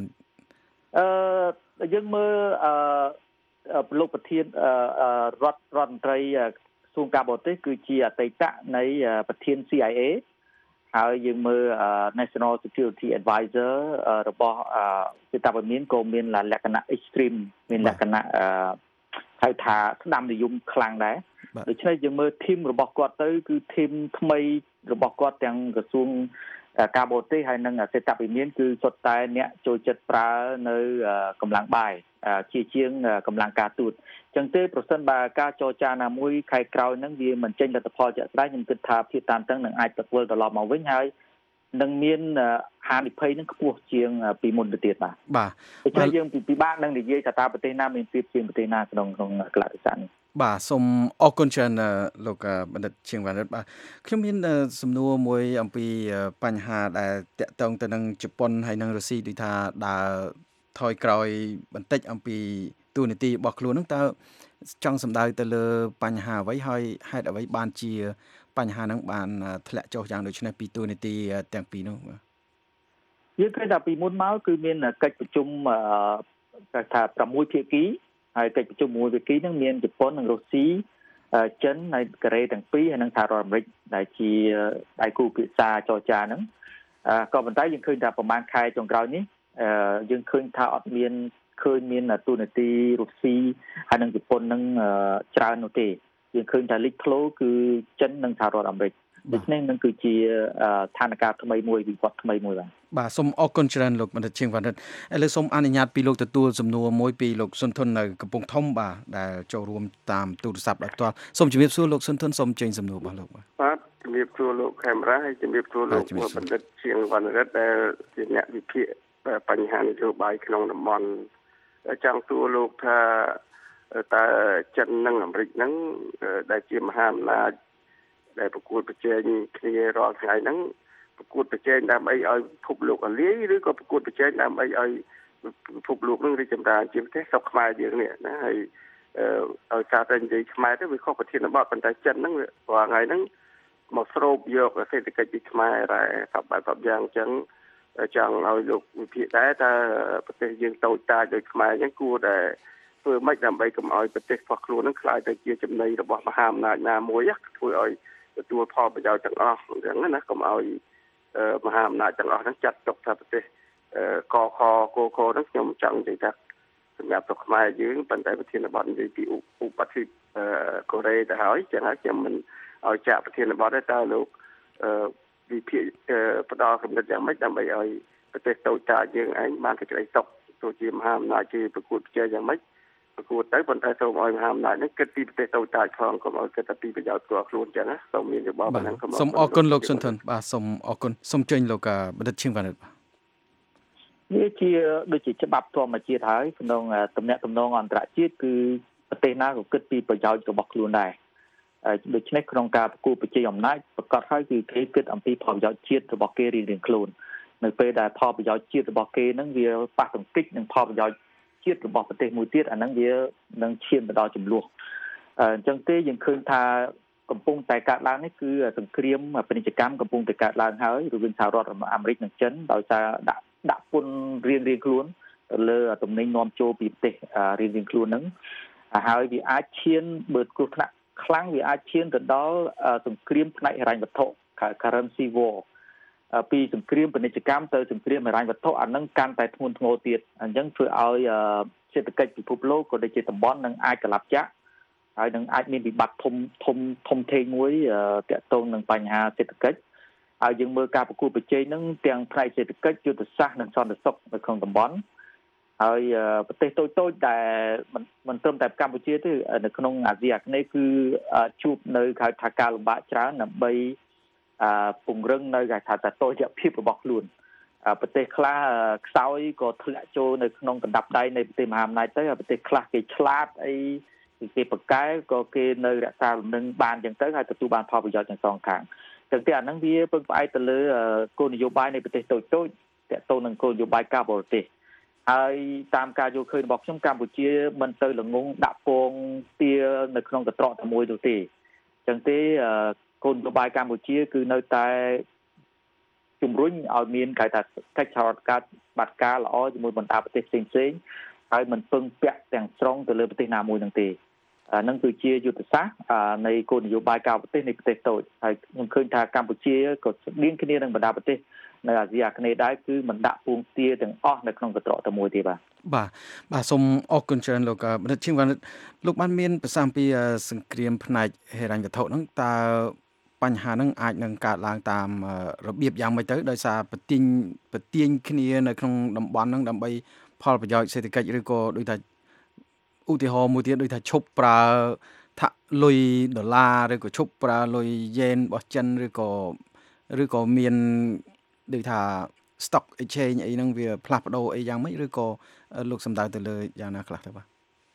យើងមើលលោកប្រធានរដ្ឋមន្ត្រីក្រសួងការបរទេសគឺជាអតីតនៃប្រធាន CIA ហើយយើងមើល National Security Advisor របស់សេតាបមានក៏មានលក្ខណៈ extreme មានលក្ខណៈហៅថាស្ដាំនិយមខ្លាំងដែរដូច្នេះយើងមើលធីមរបស់គាត់ទៅគឺធីមថ្មីរបស់គាត់ទាំងក្រសួងការបរទេសហើយនិងសេតាបមានគឺសុទ្ធតែអ្នកចូលចិត្តប្រើនៅកម្លាំងបាយជាងកម្លាំងការទូតអញ្ចឹងទេប្រសិនបើការចរចាណាមួយខែក្រោយហ្នឹងវាមិនចេញលទ្ធផលជាក់ស្ដែងខ្ញុំគិតថាភាពតានតឹងនឹងអាចទៅវិលត្រឡប់មកវិញហើយនឹងមានហានិភ័យនឹងខ្ពស់ជាងពីមុនទៅទៀតបាទដូច្នេះយើងពិបាកនឹងនិយាយថាតើប្រទេសណាមានភាពជាងប្រទេសណាក្នុងកលៈទេសៈនេះបាទសូមអរគុណច្រើនលោកបណ្ឌិតឈៀងវណ្ណរិទ្ធបាទខ្ញុំមានសំណួរមួយអំពីបញ្ហាដែលតាក់ទងទៅនឹងជប៉ុនហើយនិងរុស្ស៊ីដូចថាដើរថយក្រោយបន្តិចអំពីទូនីតិរបស់ខ្លួនហ្នឹងតើចង់សម្ដៅទៅលើបញ្ហាអ្វីហើយហេតុអ្វីបានជាបញ្ហាហ្នឹងបានធ្លាក់ចុះយ៉ាងដូចនេះពីទូនីតិទាំងពីរនោះយើងឃើញថាពីមុនមកគឺមានកិច្ចប្រជុំគេថា6ភាគីហើយកិច្ចប្រជុំមួយភាគីហ្នឹងមានជប៉ុននិងរុស្ស៊ីចិនហើយកូរ៉េទាំងពីរហើយនិងសហរដ្ឋអាមេរិកដែលជាដៃគូពិភាក្សាចរចាហ្នឹងក៏ប៉ុន្តែយើងឃើញថាប្រហែលខែចុងក្រោយនេះយើងឃើញថាអត់មានឃើញមានទូនាទីរុស្ស៊ីហើយនិងជប៉ុននឹងច្រើននោះទេយើងឃើញថាលេចធ្លោគឺចិននិងសហរដ្ឋអាមេរិកដូច្នេះនឹងគឺជាស្ថានភាពថ្មីមួយវិវត្តថ្មីមួយបាទសូមអរគុណច្រើនលោកបណ្ឌិតឈៀងវណ្ណរិទ្ធឥឡូវសូមអនុញ្ញាតពីលោកទទួលសំណួរមួយពីលោកសុនធុននៅកំពង់ធំបាទដែលចូលរួមតាមទូរស័ព្ទដោយផ្ទាល់សូមជម្រាបសួរលោកសុនធុនសូមចេញសំណួររបស់លោកបាទជំរាបសួរលោកខេមរ៉ាហើយជំរាបសួរលោកបណ្ឌិតឈៀងវណ្ណរិទ្ធដែលជាអ្នកវិភាគបញ្ហានយោបាយក្នុងតំបន់ចង់សួរលោកថាតើចិននិងអាមេរិកហ្នឹងដែលជាមហាអំណាចដែលប្រកួតប្រជែងគ្នារាល់ថ្ងៃហ្នឹងប្រកួតប្រជែងដើម្បីឲ្យពិភពលោកអាលាយឬក៏ប្រកួតប្រជែងដើម្បីឲ្យពិភពលោកនឹងរីកចម្រើនជាពិសេសស្រុកខ្មែរយើងនេះណាហើយឲ្យការតែនិយាយខ្មែរទៅវាខុសប្រធានបទប៉ុន្តែចិនហ្នឹងរាល់ថ្ងៃហ្នឹងមកស្រូបយកសេដ្ឋកិច្ចពីខ្មែរដែរបែបយ៉ាងអញ្ចឹងចង់ឲ្យលោកវិភាគដែរថាប្រទេសយើងតូចតាចដូចខ្មែរអញ្ចឹងគួរតែធ្វើម៉េចដើម្បីកុំឲ្យប្រទេសរបស់ខ្លួននឹងខ្លាយទៅជាចំណីរបស់មហាអំណាចណាមួយធ្វើឲ្យទទួលផលប្រយោជន៍ទាំងអស់អញ្ចឹងណាកុំឲ្យមហាអំណាចទាំងអស់ហ្នឹងចាត់ទុកថាប្រទេសកខហ្នឹងខ្ញុំចង់និយាយថាសម្រាប់ស្រុកខ្មែរយើងប៉ុន្តែប្រធានបទនិយាយពីឧបទ្វីបកូរ៉េទៅហើយចឹងហើយខ្ញុំមិនឲ្យចាក់ប្រធានបទទេតើលោកវិភាគផ្ដល់គំនិតយ៉ាងម៉េចដើម្បីឲ្យប្រទេសតូចតាចយើងឯងបានសេចក្តីសុខទោះជាមហាអំណាចគេប្រកួតប្រជែងយ៉ាងម៉េចប្រកួតទៅប៉ុន្តែសូមឲ្យមហាអំណាចនេះគិតពីប្រទេសតូចតាចផងកុំឲ្យគិតតែពីប្រយោជន៍ផ្ទាល់ខ្លួនចឹងណាសូមមានយោបល់ប៉ុណ្ណឹងសូមអរគុណលោកសុនធុនបាទសូមអរគុណសូមចេញលោកបណ្ឌិតឈៀងវណ្ណរិទ្ធបាទវាជាដូចជាច្បាប់ធម្មជាតិហើយក្នុងទំនាក់ទំនងអន្តរជាតិគឺប្រទេសណាក៏គិតពីប្រយោជន៍របស់ខ្លួនដែរដូច្នេះក្នុងការប្រគល់ប្រជែងអំណាចប្រកាសហើយគឺគេគិតអំពីផលប្រយោជន៍ជាតិរបស់គេរៀងៗខ្លួននៅពេលដែលផលប្រយោជន៍ជាតិរបស់គេហ្នឹងវាប៉ះទង្គិចនឹងផលប្រយោជន៍ជាតិរបស់ប្រទេសមួយទៀតអាហ្នឹងវានឹងឈានទៅដល់ចំនួនអញ្ចឹងទេយើងឃើញថាកំពុងតែកើតឡើងនេះគឺសង្គ្រាមពាណិជ្ជកម្មកំពុងតែកើតឡើងហើយរវាងសហរដ្ឋអាមេរិកនិងចិនដោយសារដាក់ពន្ធរៀងៗខ្លួនទៅលើទំនិញនាំចូលពីប្រទេសរៀងៗខ្លួនហ្នឹងហើយវាអាចឈានបើគ្រោះថ្នាក់ខ្លាំងវាអាចឈានទៅដល់សង្គ្រាមផ្នែកហិរញ្ញវត្ថុ currency war ពីសង្គ្រាមពាណិជ្ជកម្មទៅសង្គ្រាមហិរញ្ញវត្ថុអានឹងកាន់តែធ្ងន់ធ្ងរទៀតអញ្ចឹងធ្វើឲ្យសេដ្ឋកិច្ចពិភពលោកក៏ដូចជាតំបន់នឹងអាចកលាប់ចាក់ហើយនឹងអាចមានវិបត្តិធំធេងមួយទាក់ទងនឹងបញ្ហាសេដ្ឋកិច្ចហើយយើងមើលការប្រកួតប្រជែងហ្នឹងទាំងផ្នែកសេដ្ឋកិច្ចយុទ្ធសាស្ត្រនិងសន្តិសុខនៅក្នុងតំបន់ហើយប្រទេសតូចៗដែលមិនត្រឹមតែកម្ពុជាទេនៅក្នុងអាស៊ីអាគ្នេយ៍គឺជួបនៅហៅថាការលំបាកច្រើនដើម្បីពង្រឹងនៅហៅថាតុល្យភាពរបស់ខ្លួនប្រទេសខ្លះខ្សោយក៏ធ្លាក់ចូលនៅក្នុងកណ្ដាប់ដៃនៃប្រទេសមហាអំណាចទៅហើយប្រទេសខ្លះគេឆ្លាតអីគេប្រកែក៏គេនៅរក្សាលំនឹងបានអញ្ចឹងទៅហើយទទួលបានផលប្រយោជន៍ទាំងសងខាងចឹងទេអាហ្នឹងវាពឹងផ្អែកទៅលើគោលនយោបាយនៃប្រទេសតូចៗទាក់ទងនឹងគោលនយោបាយការបរទេសហើយតាមការយល់ឃើញរបស់ខ្ញុំកម្ពុជាមិនទៅល្ងងដាក់ពងទានៅក្នុងកត្រកតែមួយនោះទេចឹងទេគោលនយោបាយកម្ពុជាគឺនៅតែជំរុញឲ្យមានគេថាកិច្ចសហការបាត់ការល្អជាមួយបណ្ដាប្រទេសផ្សេងៗហើយមិនពឹងពាក់ទាំងស្រុងទៅលើប្រទេសណាមួយនឹងទេនឹងគឺជាយុទ្ធសាស្ត្រនៃគោលនយោបាយការបរទេសនៃប្រទេសតូចហើយខ្ញុំឃើញថាកម្ពុជាក៏ស្តៀងគ្នានឹងបណ្ដាប្រទេសនៅអាស៊ីអាគ្នេយ៍ដែរគឺមិនដាក់ពងទាទាំងអស់នៅក្នុងកត្រកតែមួយទេបាទសូមអរគុណច្រើនលោកបណ្ឌិតឈៀងវណ្ណិតលោកបានមានប្រសាសន៍ពីសង្គ្រាមផ្នែកហិរញ្ញវត្ថុហ្នឹងតើបញ្ហាហ្នឹងអាចនឹងកើតឡើងតាមរបៀបយ៉ាងម៉េចទៅដោយសារប្រទាញគ្នានៅក្នុងតំបន់ហ្នឹងដើម្បីផលប្រយោជន៍សេដ្ឋកិច្ចឬក៏ដូចថាឧទាហរណ៍មួយទៀតដូចថាឈប់ប្រើថាលុយដុល្លារឬក៏ឈប់ប្រើលុយយេនរបស់ចិនឬក៏មានដូចថា stock exchange អីហ្នឹងវាផ្លាស់ប្ដូរអីយ៉ាងម៉េចឬក៏លោកសំដៅទៅលើយ៉ាងណាខ្លះទៅបាទ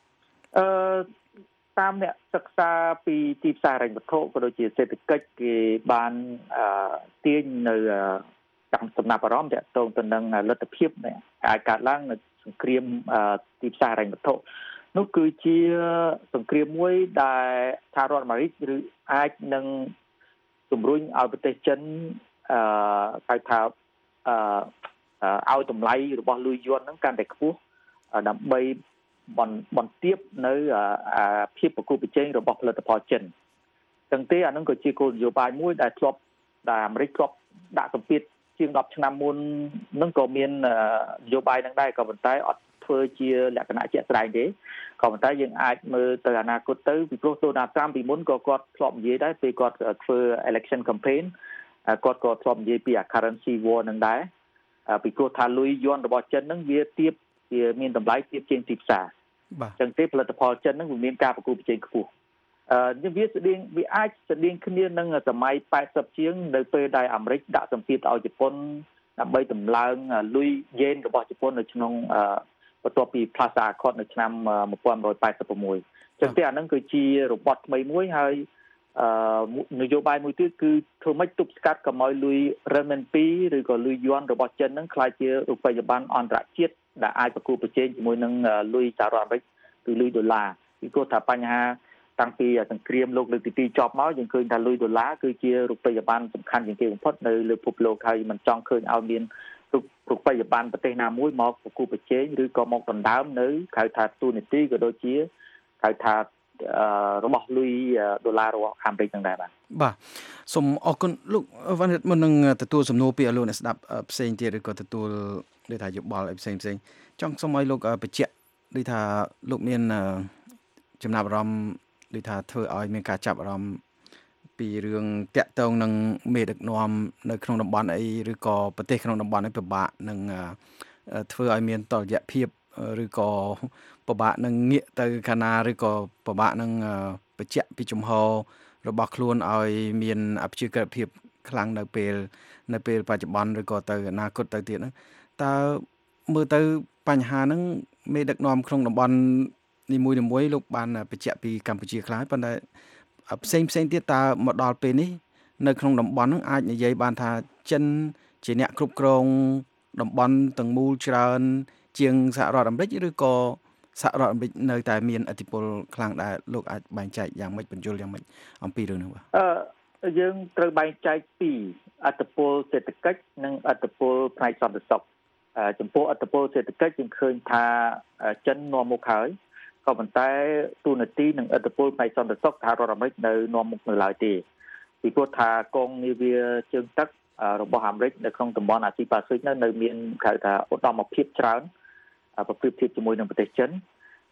តាមអ្នកសិក្សាពីទីផ្សារហិរញ្ញវត្ថុក៏ដូចជាសេដ្ឋកិច្ចគេបានទាញនៅចំណាប់អារម្មណ៍ទាក់ទងទៅនឹងលទ្ធភាពនៃការកើតឡើងនៅសង្គ្រាមទីផ្សារហិរញ្ញវត្ថុនោះគឺជាសង្គ្រាមមួយដែលសហរដ្ឋអាមេរិកឬអាចនឹងជំរុញឲ្យប្រទេសចិនហៅថាឲ្យតម្លៃរបស់លុយយួនហ្នឹងកាន់តែខ្ពស់ដើម្បីបន្ទាបនៅភាពប្រកួតប្រជែងរបស់ផលិតផលចិនចឹងទេអានឹងក៏ជាគោលនយោបាយមួយដែលអាមេរិកធ្លាប់ដាក់សម្ពាធជាង10ឆ្នាំមុននឹងក៏មាននយោបាយនឹងដែរក៏ប៉ុន្តែអត់ធ្វើជាលក្ខណៈជាក់ស្ដែងទេក៏ប៉ុន្តែយើងអាចមើលទៅអនាគតទៅពីព្រោះដូណាល់ត្រាំពីមុនក៏គាត់ធ្លាប់និយាយដែរពេលគាត់ធ្វើ election campaign គាត់ក៏ធ្លាប់និយាយពី currency war នឹងដែរពីព្រោះថាលុយយួនរបស់ចិនហ្នឹងវាមានតម្លៃទាបជាងទីផ្សារចឹងទេផលិតផលចិនហ្នឹងវាមានការប្រកួតប្រជែងខ្ពស់វាអាចស្តៀងគ្នានឹងសម័យ80ជាងនៅពេលដែលអាមេរិកដាក់សម្ពាធឲ្យជប៉ុនដើម្បីតម្លើងលុយយេនរបស់ជប៉ុននៅក្នុងបន្ទាប់ពី Plaza Accord នៅឆ្នាំ1986ចឹងទេអាហ្នឹងគឺជារបបថ្មីមួយហើយនយោបាយមួយទៀតគឺធ្វើម៉េចទប់ស្កាត់កុំឲ្យលុយរិនមិនពីឬក៏លុយយួនរបស់ចិនហ្នឹងក្លាយជារូបិយប័ណ្ណអន្តរជាតិដែលអាចប្រកួតប្រជែងជាមួយនឹងលុយសហរដ្ឋអាមេរិកគឺលុយដុល្លារពីព្រោះថាបញ្ហាតាំងពីសង្គ្រាមលោកលើកទី2ចប់មកយើងឃើញថាលុយដុល្លារគឺជារូបិយប័ណ្ណសំខាន់ជាងគេបំផុតនៅលើពិភពលោកហើយមិនចង់ឃើញឲ្យមានរូបិយប័ណ្ណប្រទេសណាមួយមកប្រកួតប្រជែងឬក៏មកដណ្ដើមនៅហៅថាទូនីតិក៏ដូចជាហៅថារបស់លុយដុល្លាររបស់អាមេរិកហ្នឹងដែរបាទសូមអរគុណលោកវណ្ណិតមុននឹងទទួលសំណួរពីលោកអ្នកស្ដាប់ផ្សេងទៀតឬក៏ទទួលដូចថាយោបល់ផ្សេងចង់សូមឲ្យលោកបញ្ជាក់ដូចថាលោកមានចំណាប់អារម្មណ៍ដូចថាធ្វើឲ្យមានការចាប់អារម្មណ៍ពីរឿងតាក់ទងនឹងមេដឹកនាំនៅក្នុងតំបន់អីឬក៏ប្រទេសក្នុងតំបន់នេះពិបាកនឹងធ្វើឲ្យមានតុល្យភាពឬក៏ពិបាកនឹងងាកទៅខាងណាឬក៏ពិបាកនឹងបញ្ជាក់ពីជំហររបស់ខ្លួនឲ្យមានអព្យាក្រឹតភាពខ្លាំងនៅពេលបច្ចុប្បន្នឬក៏ទៅអនាគតទៅទៀតហ្នឹងតើមើលទៅបញ្ហាហ្នឹងមេដឹកនាំក្នុងតំបន់នីមួយលោកបានបញ្ជាក់ពីកម្ពុជាខ្លះប៉ុន្តែផ្សេងទៀតតើមកដល់ពេលនេះនៅក្នុងតំបន់ហ្នឹងអាចនិយាយបានថាចិនជាអ្នកគ្រប់គ្រងតំបន់ទាំងមូលច្រើនជាងសហរដ្ឋអាមេរិកឬក៏សហរដ្ឋអាមេរិកនៅតែមានឥទ្ធិពលខ្លាំងដែរលោកអាចបែងចែកយ៉ាងម៉េចបញ្យល់យ៉ាងម៉េចអំពីរឿងនេះបាទយើងត្រូវបែងចែកពីឥទ្ធិពលសេដ្ឋកិច្ចនិងឥទ្ធិពលផ្នែកសន្តិសុខចំពោះឥទ្ធិពលសេដ្ឋកិច្ចយើងឃើញថាចិននាំមុខហើយក៏ប៉ុន្តែទូនាទីនិងឥទ្ធិពលផ្នែកសន្តិសុខសហរដ្ឋអាមេរិកនៅនាំមុខនៅឡើយទេពីព្រោះថាកងនាវាជើងទឹករបស់អាមេរិកនៅក្នុងតំបន់អាស៊ីប៉ាស៊ីហ្វិកនៅមានហៅថាឧត្តមភាពច្រើនប្រកបធៀបជាមួយនឹងប្រទេសចិន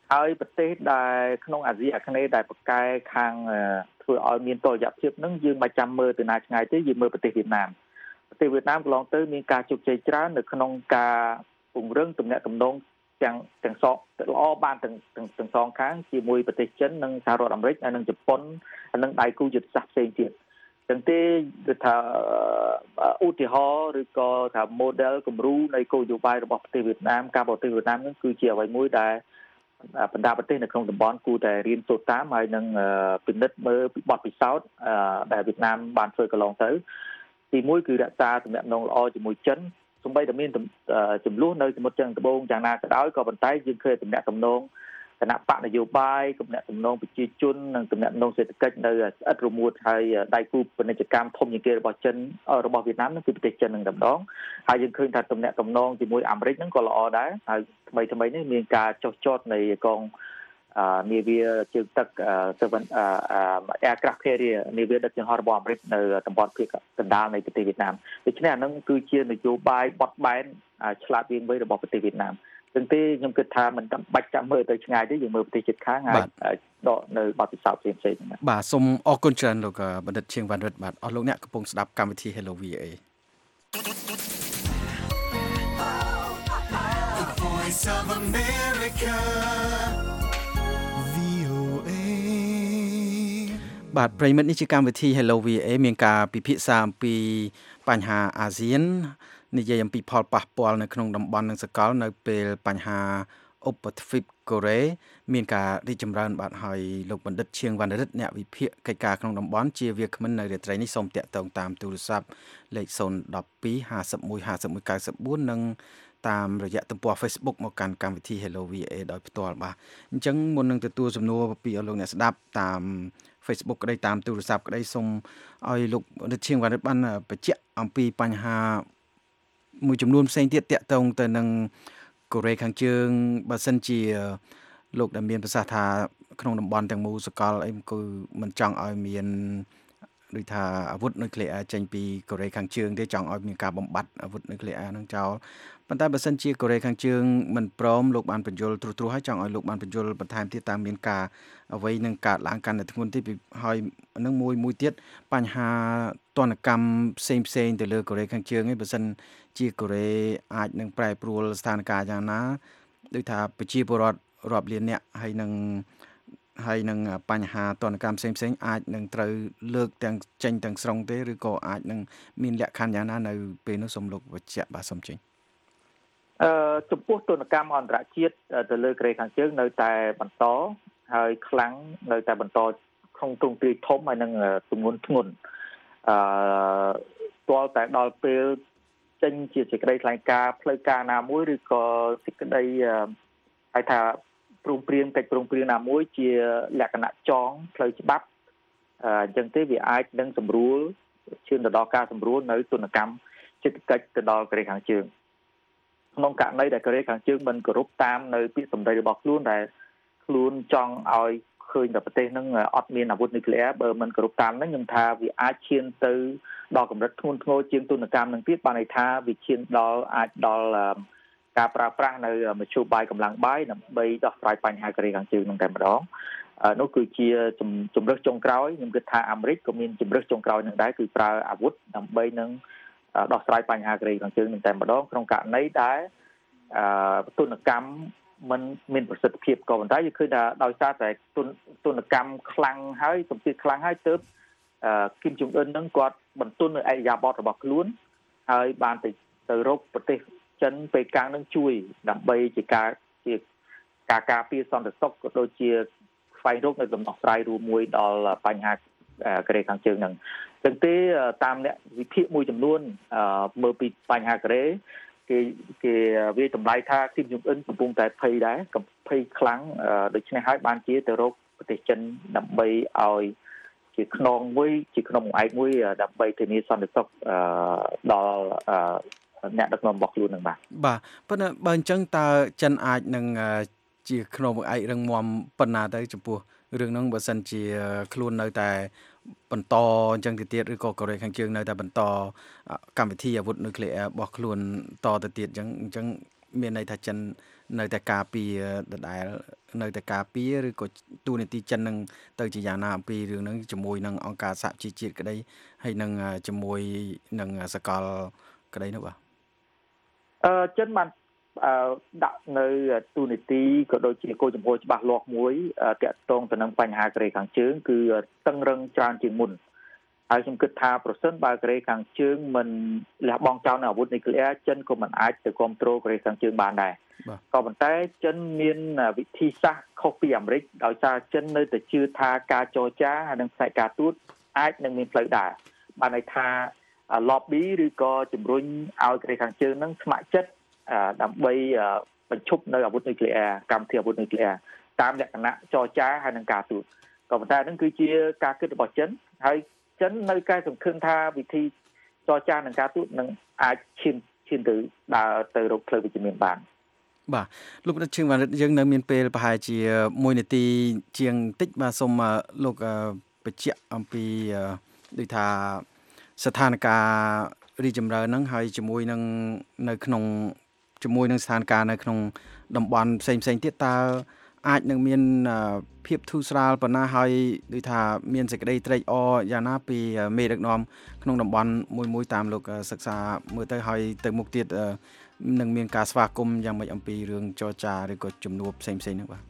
ហើយប្រទេសដែលក្នុងអាស៊ីអាគ្នេយ៍ដែលប្រកែកខាងធ្វើឲ្យមានតុល្យភាពហ្នឹងយើងមិនចាំមើលទៅណាឆ្ងាយទេយើងមើលប្រទេសវៀតណាមកន្លងទៅមានការជោគជ័យច្រើននៅក្នុងការពង្រឹងទំនាក់ទំនងទាំងសងល្អបានទាំងសងខាងជាមួយប្រទេសចិននិងសហរដ្ឋអាមេរិកហើយនិងជប៉ុនហើយនិងដៃគូយុទ្ធសាស្ត្រផ្សេងទៀតចឹងទេគឺថាឧទាហរណ៍ឬក៏ថា model គំរូនៃគោលនយោបាយរបស់ប្រទេសវៀតណាមការបរទេសវៀតណាមហ្នឹងគឺជាអ្វីមួយដែលបណ្ដាប្រទេសនៅក្នុងតំបន់គួរតែរៀនសូត្រតាមហើយនឹងពិនិត្យមើលពីបទពិសោធន៍ដែលវៀតណាមបានធ្វើកន្លងទៅទីមួយគឺរក្សាទំនាក់ទំនងល្អជាមួយចិនសូម្បីតែមានចំនួននៅសមុទ្រចិនត្បូងយ៉ាងណាក៏ដោយក៏ប៉ុន្តែយើងឃើញទំនាក់ទំនងគណៈបកនយោបាយទំនាក់ទំនងប្រជាជននិងទំនាក់ទំនងសេដ្ឋកិច្ចនៅស្អិតរមួតហើយដៃគូពាណិជ្ជកម្មធំជាងគេរបស់ចិនរបស់វៀតណាមនោះគឺប្រទេសចិននឹងតែម្ដងហើយយើងឃើញថាទំនាក់ទំនងជាមួយអាមេរិកហ្នឹងក៏ល្អដែរហើយថ្មីនេះមានការចុះចតនៃកងនាវាជើងទឹកaircraft carrier នាវាដឹកជញ្ជូនរបស់អាមេរិកនៅតំបន់ភាគកណ្ដាលនៃប្រទេសវៀតណាមដូច្នេះអានឹងគឺជានយោបាយបត់បែនឆ្លាតវៃរបស់ប្រទេសវៀតណាមចឹងទេខ្ញុំគិតថាមិនបាច់ចាំមើលទៅឆ្ងាយទេយើងមើលប្រទេសជិតខាងហើយដកនៅបទពិសោធន៍ផ្សេងៗហ្នឹងបាទសូមអរគុណច្រើនលោកបណ្ឌិតឈៀងវណ្ណរិទ្ធបាទអស់លោកអ្នកកំពុងស្ដាប់កម្មវិធី Hello VA The Voice of America VOA បាទប្រិមិត្តនេះជាកម្មវិធី Hello VA មានការពិភាក្សាអំពីបញ្ហាអាស៊ាននិយាយអំពីផលប៉ះពាល់នៅក្នុងតំបន់និងសកលនៅពេលបញ្ហាឧបទ្វីបកូរ៉េមានការរីកចម្រើនបាទហើយលោកបណ្ឌិតឈៀងវណ្ណរិទ្ធអ្នកវិភាគកិច្ចការក្នុងតំបន់ជាវាគ្មិននៅរាត្រីនេះសូមតាក់ទងតាមទូរស័ព្ទលេខ012515194និងតាមរយៈទំព័រ Facebook មកកាន់កម្មវិធី Hello VA ដោយផ្ទាល់បាទអញ្ចឹងមុននឹងទទួលសំណួរពីលោកអ្នកស្ដាប់តាម Facebook ក្តីតាមទូរស័ព្ទក្តីសូមឲ្យលោកបណ្ឌិតឈៀងវណ្ណរិទ្ធបានបញ្ជាក់អំពីបញ្ហាមួយចំនួនផ្សេងទៀតតាក់ទងទៅនឹងកូរ៉េខាងជើងបើសិនជាលោកដែលមានប្រសាសន៍ថាក្នុងតំបន់ទាំងមូលសកលអីគឺមិនចង់ឲ្យមានដូចថាអាវុធនុយក្លេអ៊ែរចេញពីកូរ៉េខាងជើងទេចង់ឲ្យមានការបំបត្តិអាវុធនុយក្លេអ៊ែរនឹងចោលប៉ុន្តែបើសិនជាកូរ៉េខាងជើងមិនព្រមលោកបានបញ្យល់ត្រួសត្រាសហើយចង់ឲ្យលោកបានបញ្យល់បន្ថែមទៀតតាមមានការអ្វីនឹងកើតឡើងកាន់តែធ្ងន់ទៀតហើយនឹងមួយទៀតបញ្ហាទណ្ឌកម្មផ្សេងទៅលើកូរ៉េខាងជើងឯងបើសិនជាកូរ៉េអាចនឹងប្រែប្រួលស្ថានភាពយ៉ាងណាដូចថាប្រជាពលរដ្ឋរាប់លានអ្នកហើយនឹងបញ្ហាទណ្ឌកម្មផ្សេងអាចនឹងត្រូវលើកទាំងចេញទាំងស្រុងទេឬក៏អាចនឹងមានលក្ខខណ្ឌយ៉ាងណានៅពេលនោះសូមលោកបញ្ជាក់បាទសូមចេញចំពោះទណ្ឌកម្មអន្តរជាតិទៅលើកូរ៉េខាងជើងនៅតែបន្តហើយខ្លាំងនៅតែបន្តក្នុងទ្រង់ទ្រាយធំហើយនឹងទម្ងន់ធ្ងន់ទាល់តែដល់ពេលចេញជាសេចក្តីថ្លែងការណ៍ផ្លូវការណាមួយឬក៏សេចក្តីហៅថាព្រមព្រៀងកិច្ចព្រមព្រៀងណាមួយជាលក្ខណៈចងផ្លូវច្បាប់អញ្ចឹងទេវាអាចនឹងសម្រួលឈានទៅដល់ការសម្រួលនៅទណ្ឌកម្មសេដ្ឋកិច្ចទៅដល់កូរ៉េខាងជើងក្នុងករណីដែលកូរ៉េខាងជើងមិនគោរពតាមនៅពាក្យសម្ដីរបស់ខ្លួនដែលខ្លួនចង់ឲ្យឃើញតែប្រទេសហ្នឹងអត់មានអាវុធនុយក្លេអ៊ែរបើមិនគោរពតាមហ្នឹងខ្ញុំថាវាអាចឈានទៅដល់កម្រិតធ្ងន់ធ្ងរជាងទណ្ឌកម្មនឹងទៀតបានន័យថាវាឈានដល់អាចដល់ការប្រើប្រាស់នៅមធ្យោបាយកម្លាំងបាយដើម្បីដោះស្រាយបញ្ហាកូរ៉េខាងជើងនឹងតែម្ដងនោះគឺជាជំរើសចុងក្រោយខ្ញុំគិតថាអាមេរិកក៏មានជំរើសចុងក្រោយនឹងដែរគឺប្រើអាវុធដើម្បីនឹងដោះស្រាយបញ្ហាកូរ៉េខាងជើងនឹងតែម្ដងក្នុងករណីដែលទណ្ឌកម្មมันមានប្រសិទ្ធភាពក៏ប៉ុន្តែយើងឃើញថាដោយសារតែទណ្ឌកម្មខ្លាំងហើយសម្ពាធខ្លាំងហើយទើបគីមចុងអ៊ុននឹងគាត់បន្ទន់នៅឯកយាប័តរបស់ខ្លួនហើយបានទៅរកប្រទេសចិនពេលកាំងនឹងជួយដើម្បីជាការការពារសន្តិសុខក៏ដូចជាស្វែងរកនៅដំណោះស្រាយរួមមួយដល់បញ្ហាកូរ៉េខាងជើងហ្នឹងអញ្ចឹងទេតាមអ្នកវិភាគមួយចំនួនមើលពីបញ្ហាកូរ៉េគេវាតម្លៃថាគីមចុងអ៊ុនកំពុងតែភ័យដែរភ័យខ្លាំងដូច្នេះហើយបានជាទៅរកប្រទេសចិនដើម្បីឲ្យជាខ្នងមួយជាក្នុងឯកមួយដើម្បីធានាសន្តិសុខដល់អ្នកដឹកនាំរបស់ខ្លួននឹងបាទប៉ុន្តែបើអញ្ចឹងតើចិនអាចនឹងជាក្នុងឯករឹងមាំប៉ុណ្ណាទៅចំពោះរឿងហ្នឹងបើសិនជាខ្លួននៅតែបន្តអញ្ចឹងទៅទៀតឬក៏កូរ៉េខាងជើងនៅតែបន្តកម្មវិធីអាវុធនុយក្លេអ៊ែររបស់ខ្លួនតទៅទៀតអញ្ចឹងមានន័យថាចិននៅតែការពារដដែលនៅតែការពារឬក៏ទូនីតិចិននឹងទៅជាយ៉ាងណាអំពីរឿងហ្នឹងជាមួយនឹងអង្គការសហជីវជាតិក្តីហើយនឹងជាមួយនឹងសកលក្តីនោះបាទចិនបានដាក់នៅទូនីតិក៏ដូចជាគោលចំហច្បាស់លាស់មួយតាក់ទងទៅនឹងបញ្ហាកូរ៉េខាងជើងគឺតឹងរឹងច្រើនជាងមុនហើយខ្ញុំគិតថាប្រសិនបើកូរ៉េខាងជើងមិនលះបង់ចោលនៅអាវុធនុយក្លេអ៊ែរចិនក៏មិនអាចទៅគ្រប់គ្រងកូរ៉េខាងជើងបានដែរក៏ប៉ុន្តែចិនមានវិធីសាស្ត្រខុសពីអាមេរិកដោយសារចិននៅតែជឿថាការចរចាហើយនិងផ្នែកការទូតអាចនឹងមានផ្លូវដែរបានន័យថា lobby ឬក៏ជំរុញឲ្យកូរ៉េខាងជើងនឹងស្ម័គ្រចិត្តដើម្បីបញ្ឈប់នៅអាវុធនុយក្លេអ៊ែរកម្មវិធីអាវុធនុយក្លេអ៊ែរតាមលក្ខណៈចរចាហើយនិងការទូតក៏ប៉ុន្តែនឹងគឺជាការគិតរបស់ចិនហើយចិននៅតែសង្ឃឹមថាវិធីចរចានិងការទូតនឹងអាចឈានទៅដើរទៅរកផ្លូវវិជ្ជមានបានបាទលោកបណ្ឌិតឈឹងវណ្ណរិទ្ធយើងនៅមានពេលប្រហែលជា1នាទីជាងតិចបាទសូមលោកបញ្ជាក់អំពីដូចថាស្ថានភាពរីចម្រើនហ្នឹងហើយជាមួយនឹងនៅក្នុងជាមួយនឹងស្ថានភាពនៅក្នុងតំបន់ផ្សេងទៀតតើអាចនឹងមានភាពធូរស្រាលប៉ុណ្ណាហើយដូចថាមានសេចក្តីត្រេកអរយ៉ាងណាពីមេដឹកនាំក្នុងតំបន់មួយតាមលោកសិក្សាមើលទៅហើយទៅមុខទៀតនឹងមានការស្វាគមន៍យ៉ាងម៉េចអំពីរឿងចរចាឬក៏ជំនួបផ្សេងហ្នឹងបាទ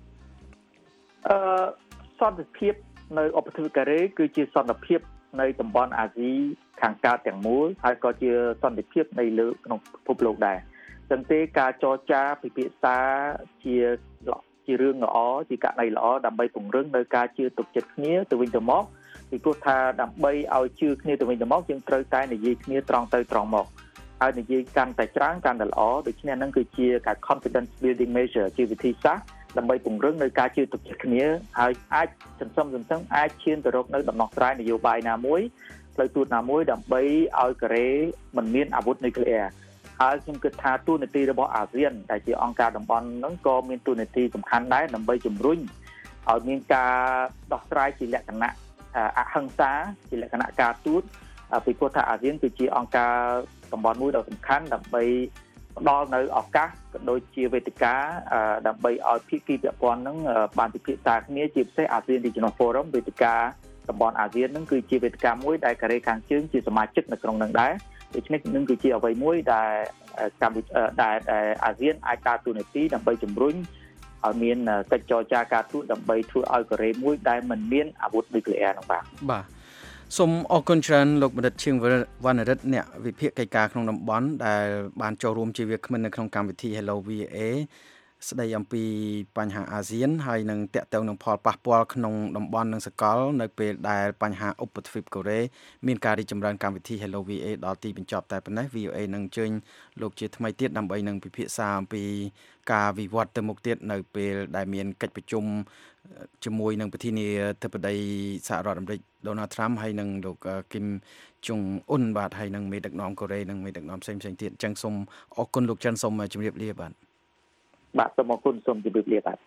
សន្តិភាពនៅឧបទ្វីបកូរ៉េគឺជាសន្តិភាពនៅតំបន់អាស៊ីខាងកើតទាំងមូលហើយក៏ជាសន្តិភាពនៅលើក្នុងពិភពលោកដែរចឹងទេការចរចាពិភាក្សាជារឿងល្អជាករណីល្អដើម្បីពង្រឹងនៅការជឿទុកចិត្តគ្នាទៅវិញទៅមកពីព្រោះថាដើម្បីឲ្យជឿគ្នាទៅវិញទៅមកយើងត្រូវតែនិយាយគ្នាត្រង់ទៅត្រង់មកហើយនិយាយកាន់តែច្រើនកាន់តែល្អដូច្នេះហ្នឹងគឺជាការ confidence building measure ជាវិធីសាស្ត្រដើម្បីពង្រឹងនៅការជឿទុកចិត្តគ្នាហើយអាចសន្សំអាចឈានទៅរកនៅដំណោះស្រាយនយោបាយណាមួយផ្លូវទូតណាមួយដើម្បីឲ្យកូរ៉េមិនមានអាវុធនុយក្លេអ៊ែរហើយខ្ញុំគិតថាទូនាទីរបស់អាស៊ានដែលជាអង្គការតំបន់ហ្នឹងក៏មានទូនាទីសំខាន់ដែរដើម្បីជំរុញឲ្យមានការដោះស្រាយជាលក្ខណៈអហិង្សាជាលក្ខណៈការទូតពីព្រោះថាអាស៊ានគឺជាអង្គការតំបន់មួយដ៏សំខាន់ដើម្បីផ្ដល់នៅឱកាសក៏ដូចជាវេទិកាដើម្បីឲ្យភាគីពាក់ព័ន្ធហ្នឹងបានពិភាក្សាគ្នាជាពិសេសអាស៊ាន Regional Forum វេទិកាតំបន់អាស៊ានហ្នឹងគឺជាវេទិកាមួយដែលកូរ៉េខាងជើងជាសមាជិកនៅក្នុងហ្នឹងដែរដូច្នេះនឹងគឺជាអ្វីមួយដែលអាស៊ានអាចដើរតួនាទីដើម្បីជំរុញឲ្យមានកិច្ចចរចាការទូតដើម្បីធ្វើឲ្យកូរ៉េមួយដែលមិនមានអាវុធនុយក្លេអ៊ែរនោះបាទសូមអរគុណច្រើនលោកបណ្ឌិតឈៀងវណ្ណរិទ្ធអ្នកវិភាគកិច្ចការក្នុងតំបន់ដែលបានចូលរួមជាវាគ្មិននៅក្នុងកម្មវិធី Hello VOA ស្ដីអំពីបញ្ហាអាស៊ានហើយនឹងតាក់ទងនឹងផលប៉ះពាល់ក្នុងតំបន់និងសកលនៅពេលដែលបញ្ហាឧបទ្វីបកូរ៉េមានការរីកចម្រើនកម្មវិធី Hello VOA ដល់ទីបញ្ចប់តែប៉ុណ្ណេះ VOA នឹងអញ្ជើញលោកជាថ្មីទៀតដើម្បីនឹងពិភាក្សាអំពីការវិវត្តទៅមុខទៀតនៅពេលដែលមានកិច្ចប្រជុំជាមួយនឹងប្រធានាធិបតីសហរដ្ឋអាមេរិក Donald Trump ហើយនឹងលោក Kim Jong Un បាទហើយនឹងមេដឹកនាំកូរ៉េនិងមេដឹកនាំផ្សេងៗទៀតអញ្ចឹងសូមអរគុណលោកចិនសូមជម្រាបលាបាទសូមអរគុណសូមជម្រាបលាបាទ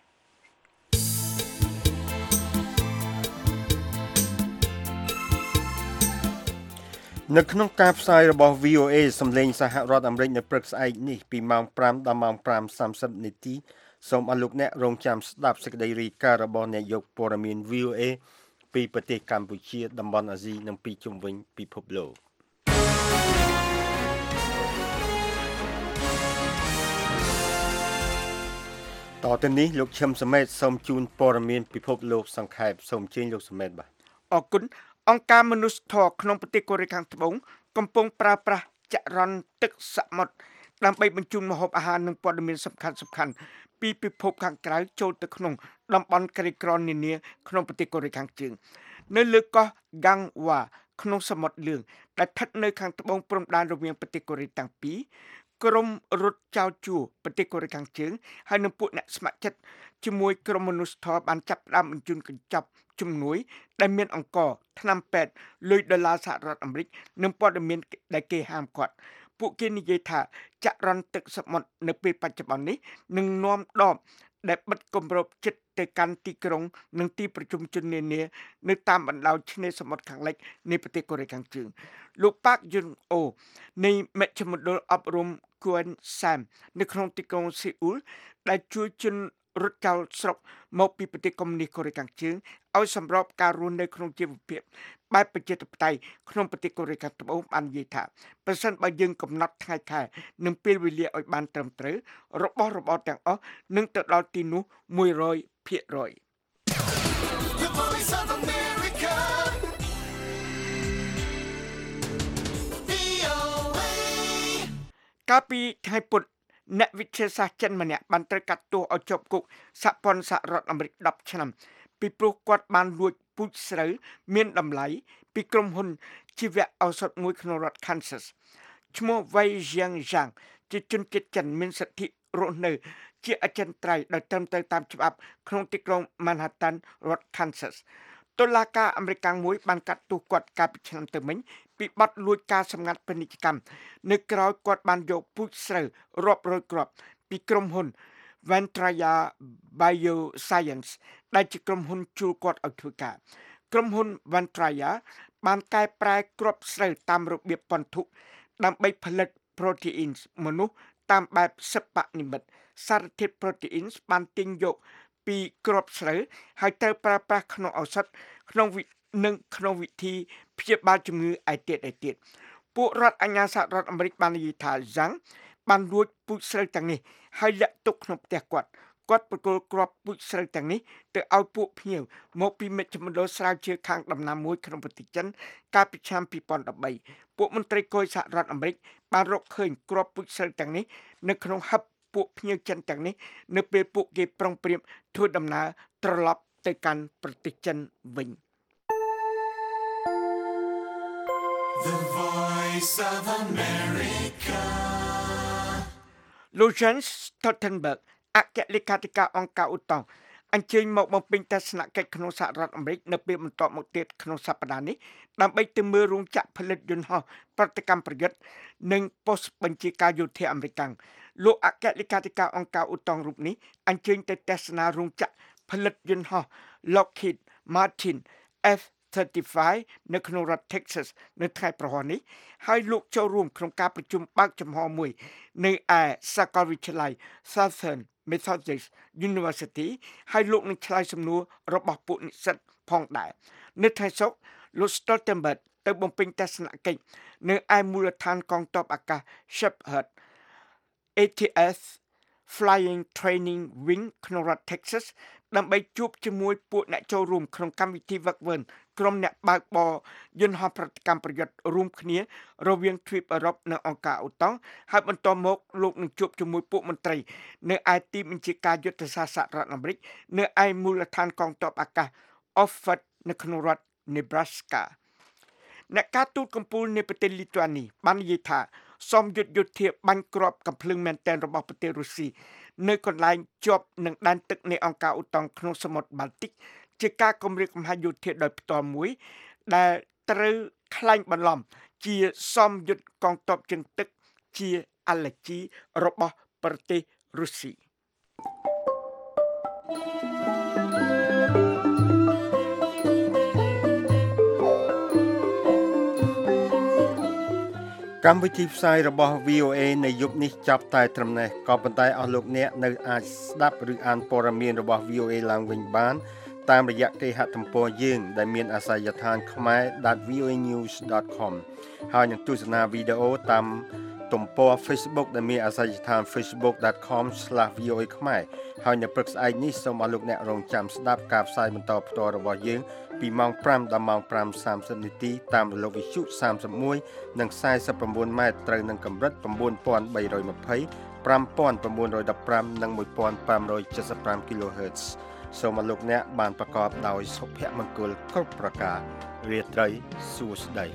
នៅក្នុងការផ្សាយរបស់ VOA សម្លេងសហរដ្ឋអាមេរិកនៅព្រឹកស្អែកនេះពីម៉ោង 5 ដល់ម៉ោង 5:30 នាទីសូមអរលោកអ្នករងចាំស្ដាប់សេចក្តីរាយការណ៍របស់អ្នកយកព័ត៌មាន VOA ពីប្រទេសកម្ពុជាតំបន់អាស៊ីនិងពីជុំវិញពិភពលោកតទៅនេះលោកឈឹមសមេតសូមជូនព័ត៌មានពិភពលោកសង្ខេបសូមជើញលោកសមេតបាទអរគុណអង្គការមនុស្សធម៌ក្នុងប្រទេសកូរ៉េខាងត្បូងកំពុងប្រើប្រាស់ចរន្តទឹកសមុទ្រដើម្បីបញ្ជូនម្ហូបអាហារនិងព័ត៌មានសំខាន់ពីពិភពខាងក្រៅចូលទៅក្នុងតំបន់ក្រីក្រនានាក្នុងប្រទេសកូរ៉េខាងជើងនៅលើកោះ Gangwa ក្នុងសមុទ្រលឿងដែលស្ថិតនៅខាងត្បូងព្រំដែនរវាងប្រទេសកូរ៉េទាំងពីរក្រុមរត់ចៅជួរប្រទេសកូរ៉េខាងជើងហើយនិងពួកអ្នកស្ម័គ្រចិត្តជាមួយក្រុមមនុស្សធម៌បានចាប់ផ្ដើមបញ្ជូនកញ្ចប់ជំនួយដែលមានអង្គថ្នាំពេទ្យលុយដុល្លារសហរដ្ឋអាមេរិកនិងព័ត៌មានដែលគេហាមឃាត់ពួកគេនិយាយថាចរន្តទឹកសមុទ្រនៅពេលបច្ចុប្បន្ននេះនឹងនាំដបដែលបិទគម្របជិតទៅកាន់ទីក្រុងនិងទីប្រជុំជននានានៅតាមបណ្ដោយឆ្នេរសមុទ្រខាងលិចនៃប្រទេសកូរ៉េខាងជើងលោកប៉ាកយុនអូនៃមជ្ឈមណ្ឌលអប់រំគួនសាមនៅក្នុងទីក្រុងសេអ៊ូលដែលជួយជនរត់ចោលស្រុកមកពីប្រទេសកុម្មុយនីសកូរ៉េខាងជើងឲ្យសម្របការរស់នៅក្នុងជីវភាពបែបប្រជាធិបតេយ្យក្នុងប្រទេសកូរ៉េខាងត្បូងបាននិយាយថាប្រសិនបើយើងកំណត់ថ្ងៃខែនិងពេលវេលាឲ្យបានត្រឹមត្រូវរបស់របរទាំងអស់នឹងទៅដល់ទីនោះ 100%កាលពីថ្ងៃពុធអ្នកវិទ្យាសាស្ត្រចិនម្នាក់បានត្រូវកាត់ទោសឲ្យជាប់គុកសហព័ន្ធសហរដ្ឋអាមេរិក10ឆ្នាំពីព្រោះគាត់បានលួចពូជស្រូវមានតម្លៃពីក្រុមហ៊ុនជីវៈឱសថមួយក្នុងរដ្ឋ Kansas ឈ្មោះ Wei Jiangjiang ជាជនជាតិចិនមានសិទ្ធិរស់នៅជាអចិន្ត្រៃយ៍ដោយត្រឹមត្រូវតាមច្បាប់ក្នុងទីក្រុង Manhattan រដ្ឋ Kansas តុលាការអាមេរិកមួយបានកាត់ទោសគាត់កាលពីឆ្នាំទៅមិញពីបទលួចការសម្ងាត់ពាណិជ្ជកម្មនៅក្រៅគាត់បានយកពូជស្រូវរាប់រយគ្រាប់ពីក្រុមហ៊ុន Ventraya Bioscience ដែលជាក្រុមហ៊ុនជួលគាត់ឲ្យធ្វើការក្រុមហ៊ុន Ventraya បានកែប្រែគ្រាប់ស្រូវតាមរបៀបពន្ធុដើម្បីផលិត proteins មនុស្សតាមបែបសិប្បនិម្មិតសារធាតុ proteins បានទិញយកពីគ្រាប់ស្រូវហើយត្រូវប្រើប្រាស់ក្នុងឱសថក្នុងវិធីព្យាបាលជំងឺឯទៀតពួករដ្ឋអាជ្ញាសហរដ្ឋអាមេរិកបាននិយាយថាយ៉ាង បានលួចពូជស្រូវទាំងនេះហើយលាក់ទុកក្នុងផ្ទះគាត់ប្រគល់គ្រាប់ពូជស្រូវទាំងនេះទៅឲ្យពួកភ្ញៀវមកពីមជ្ឈមណ្ឌលស្រាវជ្រាវខាងដំណាំមួយក្នុងប្រទេសចិនកាលពីឆ្នាំ2013ពួកមន្ត្រីគយសហរដ្ឋអាមេរិកបានរកឃើញគ្រាប់ពូជស្រូវទាំងនេះនៅក្នុងហឹបពួកភ្ញៀវចិនទាំងនេះនៅពេលពួកគេប្រុងប្រៀបធ្វើដំណើរត្រឡប់ទៅកាន់ប្រទេសចិនវិញ The Voice of America Jens Stoltenberg អគ្គលេខាធិការអង្គការឧតុង្គអញ្ជើញមកបំពេញទស្សនកិច្ចក្នុងសហរដ្ឋអាមេរិកនៅពេលបន្ទាប់មកទៀតក្នុងសប្តាហ៍នេះដើម្បីទៅមើលរោងចក្រផលិតយន្តហោះប្រតិកម្មប្រយុទ្ធនិងប៉ុស្តិ៍បញ្ជាការយោធាអាមេរិកលោកអគ្គលេខាធិការអង្គការឧតុង្គរូបនេះអញ្ជើញទៅទស្សនារោងចក្រផលិតយន្តហោះ Lockheed Martin F-35 នៅក្នុងរដ្ឋ Texas នៅថ្ងៃប្រហ័សនេះហើយលោកចូលរួមក្នុងការប្រជុំបើកចំហមួយនៅឯសាកលវិទ្យាល័យ Southern Methodist University ហើយលោកនឹងឆ្លើយសំណួររបស់ពួកនិស្សិតផងដែរនៅថ្ងៃសុក្រលោក Stoltenberg ទៅបំពេញទស្សនកិច្ចនៅឯមូលដ្ឋានកងទ័ពអាកាស Shepherd ATS Flying Training Wing ក្នុងរដ្ឋ Texas ដើម្បីជួបជាមួយពួកអ្នកចូលរួមក្នុងកម្មវិធីវឹកវើក្រុមអ្នកបើកបរយន្តហោះប្រតិកម្មប្រយុទ្ធរួមគ្នារវាងទ្វីបអឺរ៉ុបនិងអង្គការឧតុង្គហើយបន្តមកលោកនឹងជួបជាមួយពួកមន្ត្រីនៅឯទីបញ្ជាការយុទ្ធសាស្ត្រសហរដ្ឋអាមេរិកនៅឯមូលដ្ឋានកងទ័ពអាកាស Offutt នៅក្នុងរដ្ឋ Nebraska អ្នកការទូតកំពូលនៃប្រទេសលីទុអានីបាននិយាយថាសមយុទ្ធយោធាបាញ់គ្រាប់កាំភ្លើងមែនទែនរបស់ប្រទេសរុស្ស៊ីនៅកន្លែងជាប់នឹងដែនទឹកនៃអង្គការឧតុង្គក្នុងសមុទ្របាល់ទិកជាការគម្រាមកំហែងយោធាដោយផ្ទាល់មួយដែលត្រូវក្លែងបន្លំជាសមយុទ្ធកងទ័ពជើងទឹកជាអាឡែជីរបស់ប្រទេសរុស្ស៊ីកម្មវិធីផ្សាយរបស់ VOA នៅយប់នេះចាប់តែត្រឹមនេះក៏ប៉ុន្តែអស់លោកអ្នកនៅអាចស្ដាប់ឬអានព័ត៌មានរបស់ VOA ឡើងវិញបានតាមរយៈគេហទំព័រយើងដែលមានអាសយដ្ឋាន khmer.voanews.com ហើយនឹងទស្សនាវីដេអូតាមទំព័រ Facebook ដែលមានអាសយដ្ឋាន facebook.com/voa ខ្មែរហើយនៅព្រឹកស្អែកនេះសូមអស់លោកអ្នករងចាំស្ដាប់ការផ្សាយបន្តផ្ទាល់របស់យើងពីម៉ោង 5 ដល់ម៉ោង 5:30 នាទីតាមរលកវិទ្យុ31និង49ម៉ែត្រត្រូវនឹងកម្រិត 9320 5915 និង 1575 kHz សូមអស់លោកអ្នកបានប្រកបដោយសុភមង្គលគ្រប់ប្រការរាត្រីសួស្តី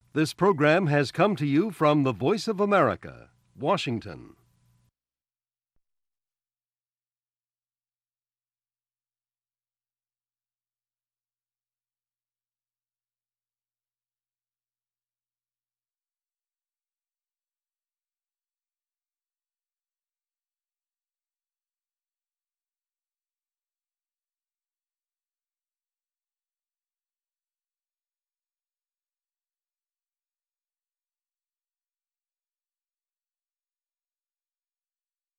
This program has come to you from the Voice of America, Washington.